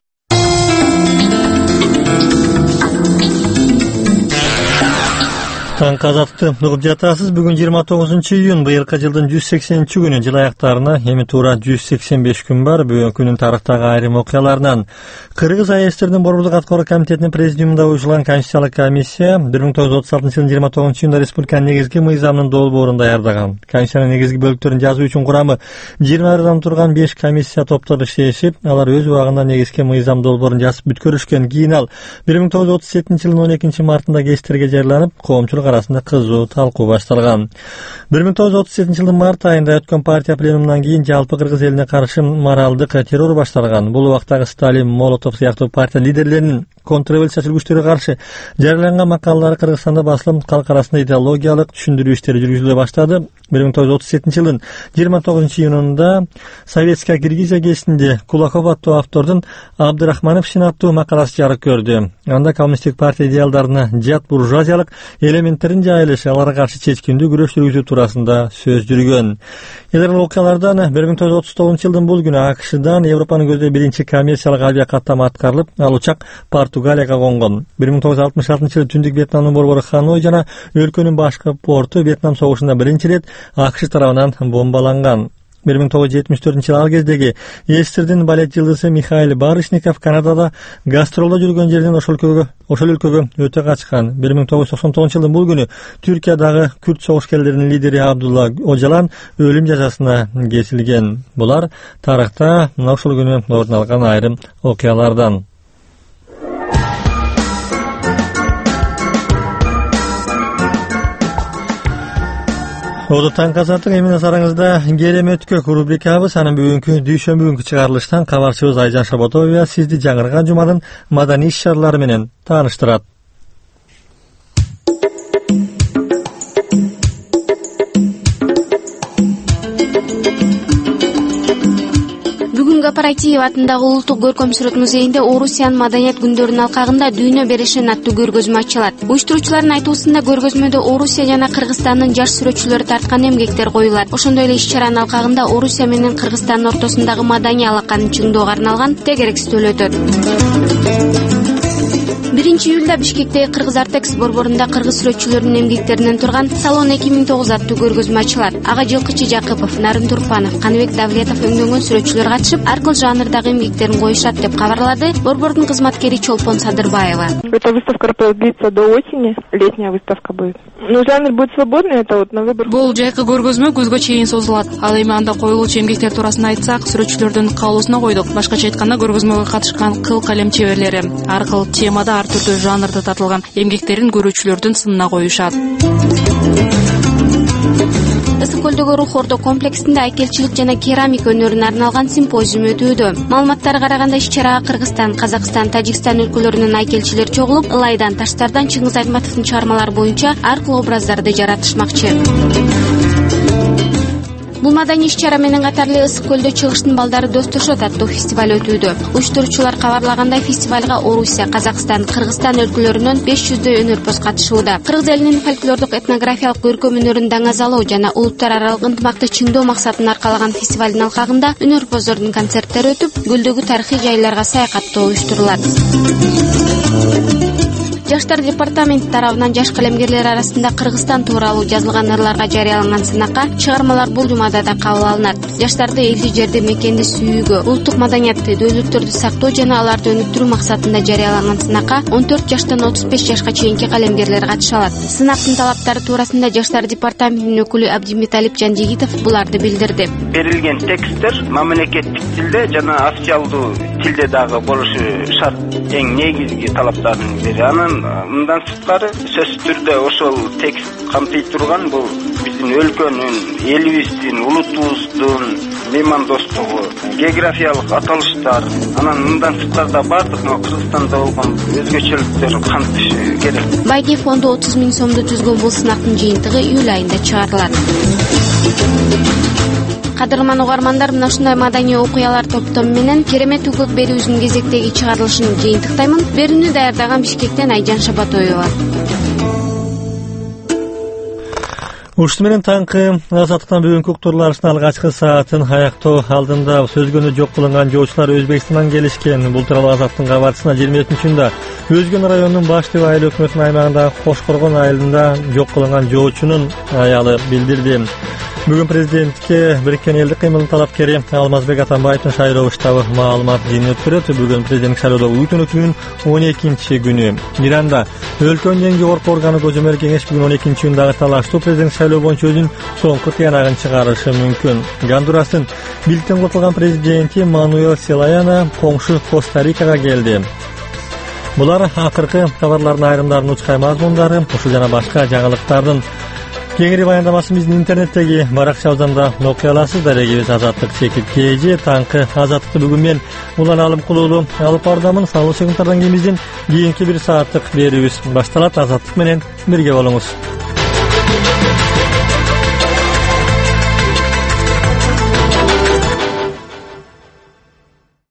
Таң казатты угуп жатасыз. Бүгүн 29-июнь, быйылкы жылдын 180-күнү, жыл аяктарына эми туура 185 күн бар. Бүгүн күнүн тарыхтагы айрым окуяларынан Кыргыз АЭСтердин Борбордук аткаруу комитетинин президиумунда уюшулган Конституциялык комиссия 1936-жылдын 29-июнда республиканын негизги мыйзамынын долбоорун даярдаган. Конституциянын негизги бөлүктөрүн жазуу үчүн курамы 20 турган 5 комиссия топтор иштешип, алар өз убагында негизги мыйзам долбоорун жазып бүткөрүшкөн. Кийин ал 1937-жылдын 12-мартында гезиттерге жарыяланып, коомчулук арасында кызуу талкуу башталган. 1937-жылдын март айында өткөн партия пленумунан кийин жалпы кыргыз элине каршы моралдык террор башталган. Бул убактагы Сталин, Молотов сыяктуу партия лидерлеринин контрреволюциячыл күчтөргө каршы жарыяланган макалалары Кыргызстанда басылып, калк арасында идеологиялык түшүндүрүү иштери жүргүзүлө баштады. 1937-жылдын 29-июнунда Советская Киргизия гезитинде Кулаков аттуу автордун Абдырахмановшин аттуу макаласы жарык көрдү. Анда коммунисттик партия идеалдарына жат буржуазиялык элементтерин жайылыш, аларга каршы чечкиндүү күрөш жүргүзүү туурасында сөз жүргөн. Элер окуялардан 1939-жылдын бул күнү АКШдан Европанын көздөй биринчи коммерциялык авиакаттама аткарылып, ал учак Португалияга конгон. 1966-жылы Түндүк Вьетнамдын борбору Ханой жана өлкөнүн башкы порту Вьетнам согушунда биринчи рет АКШ тарабынан бомбаланган. 1974-жылы ал кездеги эстердин балет жылдызы Михаил Барышников Канадада гастролдо жүргөн жерден ошол өлкөгө өтө качкан. 1999-жылдын бул күнү Түркиядагы күрд согушкерлеринин лидери Абдулла Ожалан өлүм жазасына кесилген. Булар тарыхта ошол күнү орун алган айрым окуялардан. Оду таң казаттык эми назарыңызда керемөткө рубрикабыз. Анын бүгүнкү дүйшөмбү күнкү чыгарылыштан кабарчыбыз Айжан Шаботова сизди жаңырган жуманын маданий иш-чаралары менен тааныштырат. Апаратиев атындагы улуттук көркөм сүрөт музейинде Орусиянын маданият күндөрүнүн алкагында Дүйнө берешен аттуу көргөзмө ачылат. Уюштуруучулардын айтуусунда көргөзмөдө Орусия жана Кыргызстандын жаш сүрөтчүлөрү тарткан эмгектер коюлат. Ошондой эле иш-чаранын алкагында Орусия менен Кыргызстандын ортосундагы маданий алаканы чыңдоого арналган тегерекстөө өтөт. 1-июлда Бишкектеги Кыргыз Артекс борборунда кыргыз сүрөтчүлөрүнүн эмгектеринен турган Салон 2009 аттуу көргөзмө ачылат. Ага Жылкычы Жакыпов, Нарын Турпанов, Каныбек Давлетов өңдөнгөн сүрөтчүлөр катышып, ар кыл жанрдагы эмгектерин коюшат деп кабарлады борбордун кызматкери Чолпон Садырбаева. Эта выставка длится до осени, летняя выставка будет. Ну, жанр будет свободный, это вот на выбор. Бул жайкы көргөзмө күзгө чейин созулат. Ал эми анда коюлуучу эмгектер туурасында айтсак, сүрөтчүлөрдүн каалоосуна койдук. Башкача айтканда, көргөзмөгө катышкан кыл калем чеберлери ар кыл темада ар түрдүү жанрда тартылган эмгектерин көрүүчүлөрдүн сынына коюшат. Ысык көлдөгү Рух Ордо комплексинде айкелчилик жана керамика өнөрүнө арналган симпозиум өтүүдө. Маалыматтарга караганда иш-чарага Кыргызстан, Казакстан, Тажикстан өлкөлөрүнүн айкелчилери чогулуп, ылайдан, таштардан Чыңгыз Айтматовдун чыгармалары боюнча ар кыл образдарды жаратышмакчы. Бул маданий иш-чара менен катар эле Ысык көлдө чыгыштын балдары достошот аттуу фестиваль өтүүдө. Уюштуруучулар кабарлагандай, фестивалга Орусия, Казакстан, Кыргызстан өлкөлөрүнөн 500дөй өнөрпоз катышууда. Кыргыз элинин фольклордук этнографиялык көркөм өнөрүн даңазалоо жана улуттар аралык ынтымакты чыңдоо максатын аркалаган фестивалдын алкагында өнөрпоздордун концерттери өтүп, көлдөгү тарыхый жайларга саякаттоо уюштурулат. Жаштар департаменти тарабынан жаш калемгерлер арасында Кыргызстан тууралуу жазылган ырларга жарыяланган сынакка чыгармалар бул жумада да кабыл алынат. Жаштарды элди жерди мекенди сүйүүгө, улуттук маданиятты, дөөлүктөрдү сактоо жана аларды өнүктүрүү максатында жарыяланган сынакка 14 жаштан 35 жашка чейинки калемгерлер катыша алат. Сынактын талаптары туурасында Жаштар департаментинин өкүлү Абдимиталип Жанжигитов буларды билдирди. Берилген тексттер мамлекеттик тилде жана официалдуу тилде дагы болушу шарт. Эң негизги талаптардын бири. Мындан сырткары сөзсүз түрдө ошол текст камтый турган бул биздин өлкөнүн, элибиздин, улутубуздун мейман достугу, географиялык аталыштар, анан мындан сырткарда бардык Кыргызстанда болгон өзгөчөлүктөр камтыш керек. Байге фонду 30 000 сомду түзгөн бул сынактын жыйынтыгы июль айында чыгарылат. Кадырман угармандар, мына ушундай маданий окуялар топтому менен Керемет укук берүүсүнүн кезектеги чыгарылышын жыйынтыктаймын. Берүүнү даярдаган Бишкектен Айжан Шабатоева. Ушуну менен таңкы Азаттыктан бүгүнкү уктурууларыбыздын алгачкы саатын аяктоо алдында сөзгөнү жок кылынган жоочулар Өзбекстандан келишкен. Бул тууралуу Азаттыктын кабарчысына 27-июнда Өзгөн районунун Баштыбай айыл өкмөтүнүн аймагындагы Кошкоргон айылында жок кылынган жоочунун аялы билдирди. Бүгүн президентке Бириккен элдик кыймылдын талапкери Алмазбек Атамбаевдин шайлоо штабы маалымат жыйынын өткөрөт. Бүгүн президенттик шайлоодогу үтөн өтүүнүн 12-күнү. Иранда өлкөнүн эң жогорку органы көзөмөл кеңеш бүгүн 12-июндагы талаштуу президенттик шайлоо боюнча өзүнүн соңку тыянагын чыгарышы мүмкүн. Гондурастын бийликтен куртулган президенти Мануэл Селаяна коңшу Коста-Рикага келди. Булар акыркы кабарлардын айрымдарынын учкай мазмундары, ушул жана башка жаңылыктардын кеңири баяндамасын биздин интернеттеги баракчабыздан да окуй аласыздар. Эгибиз Азаттык чекит KG таңкы Азаттыкты бүгүн мен Улан Алымкулуулу алып бардымын. Салуу секундтардан кийин биздин кийинки 1 сааттык берүүбүз башталат. Азаттык менен бирге болуңуз.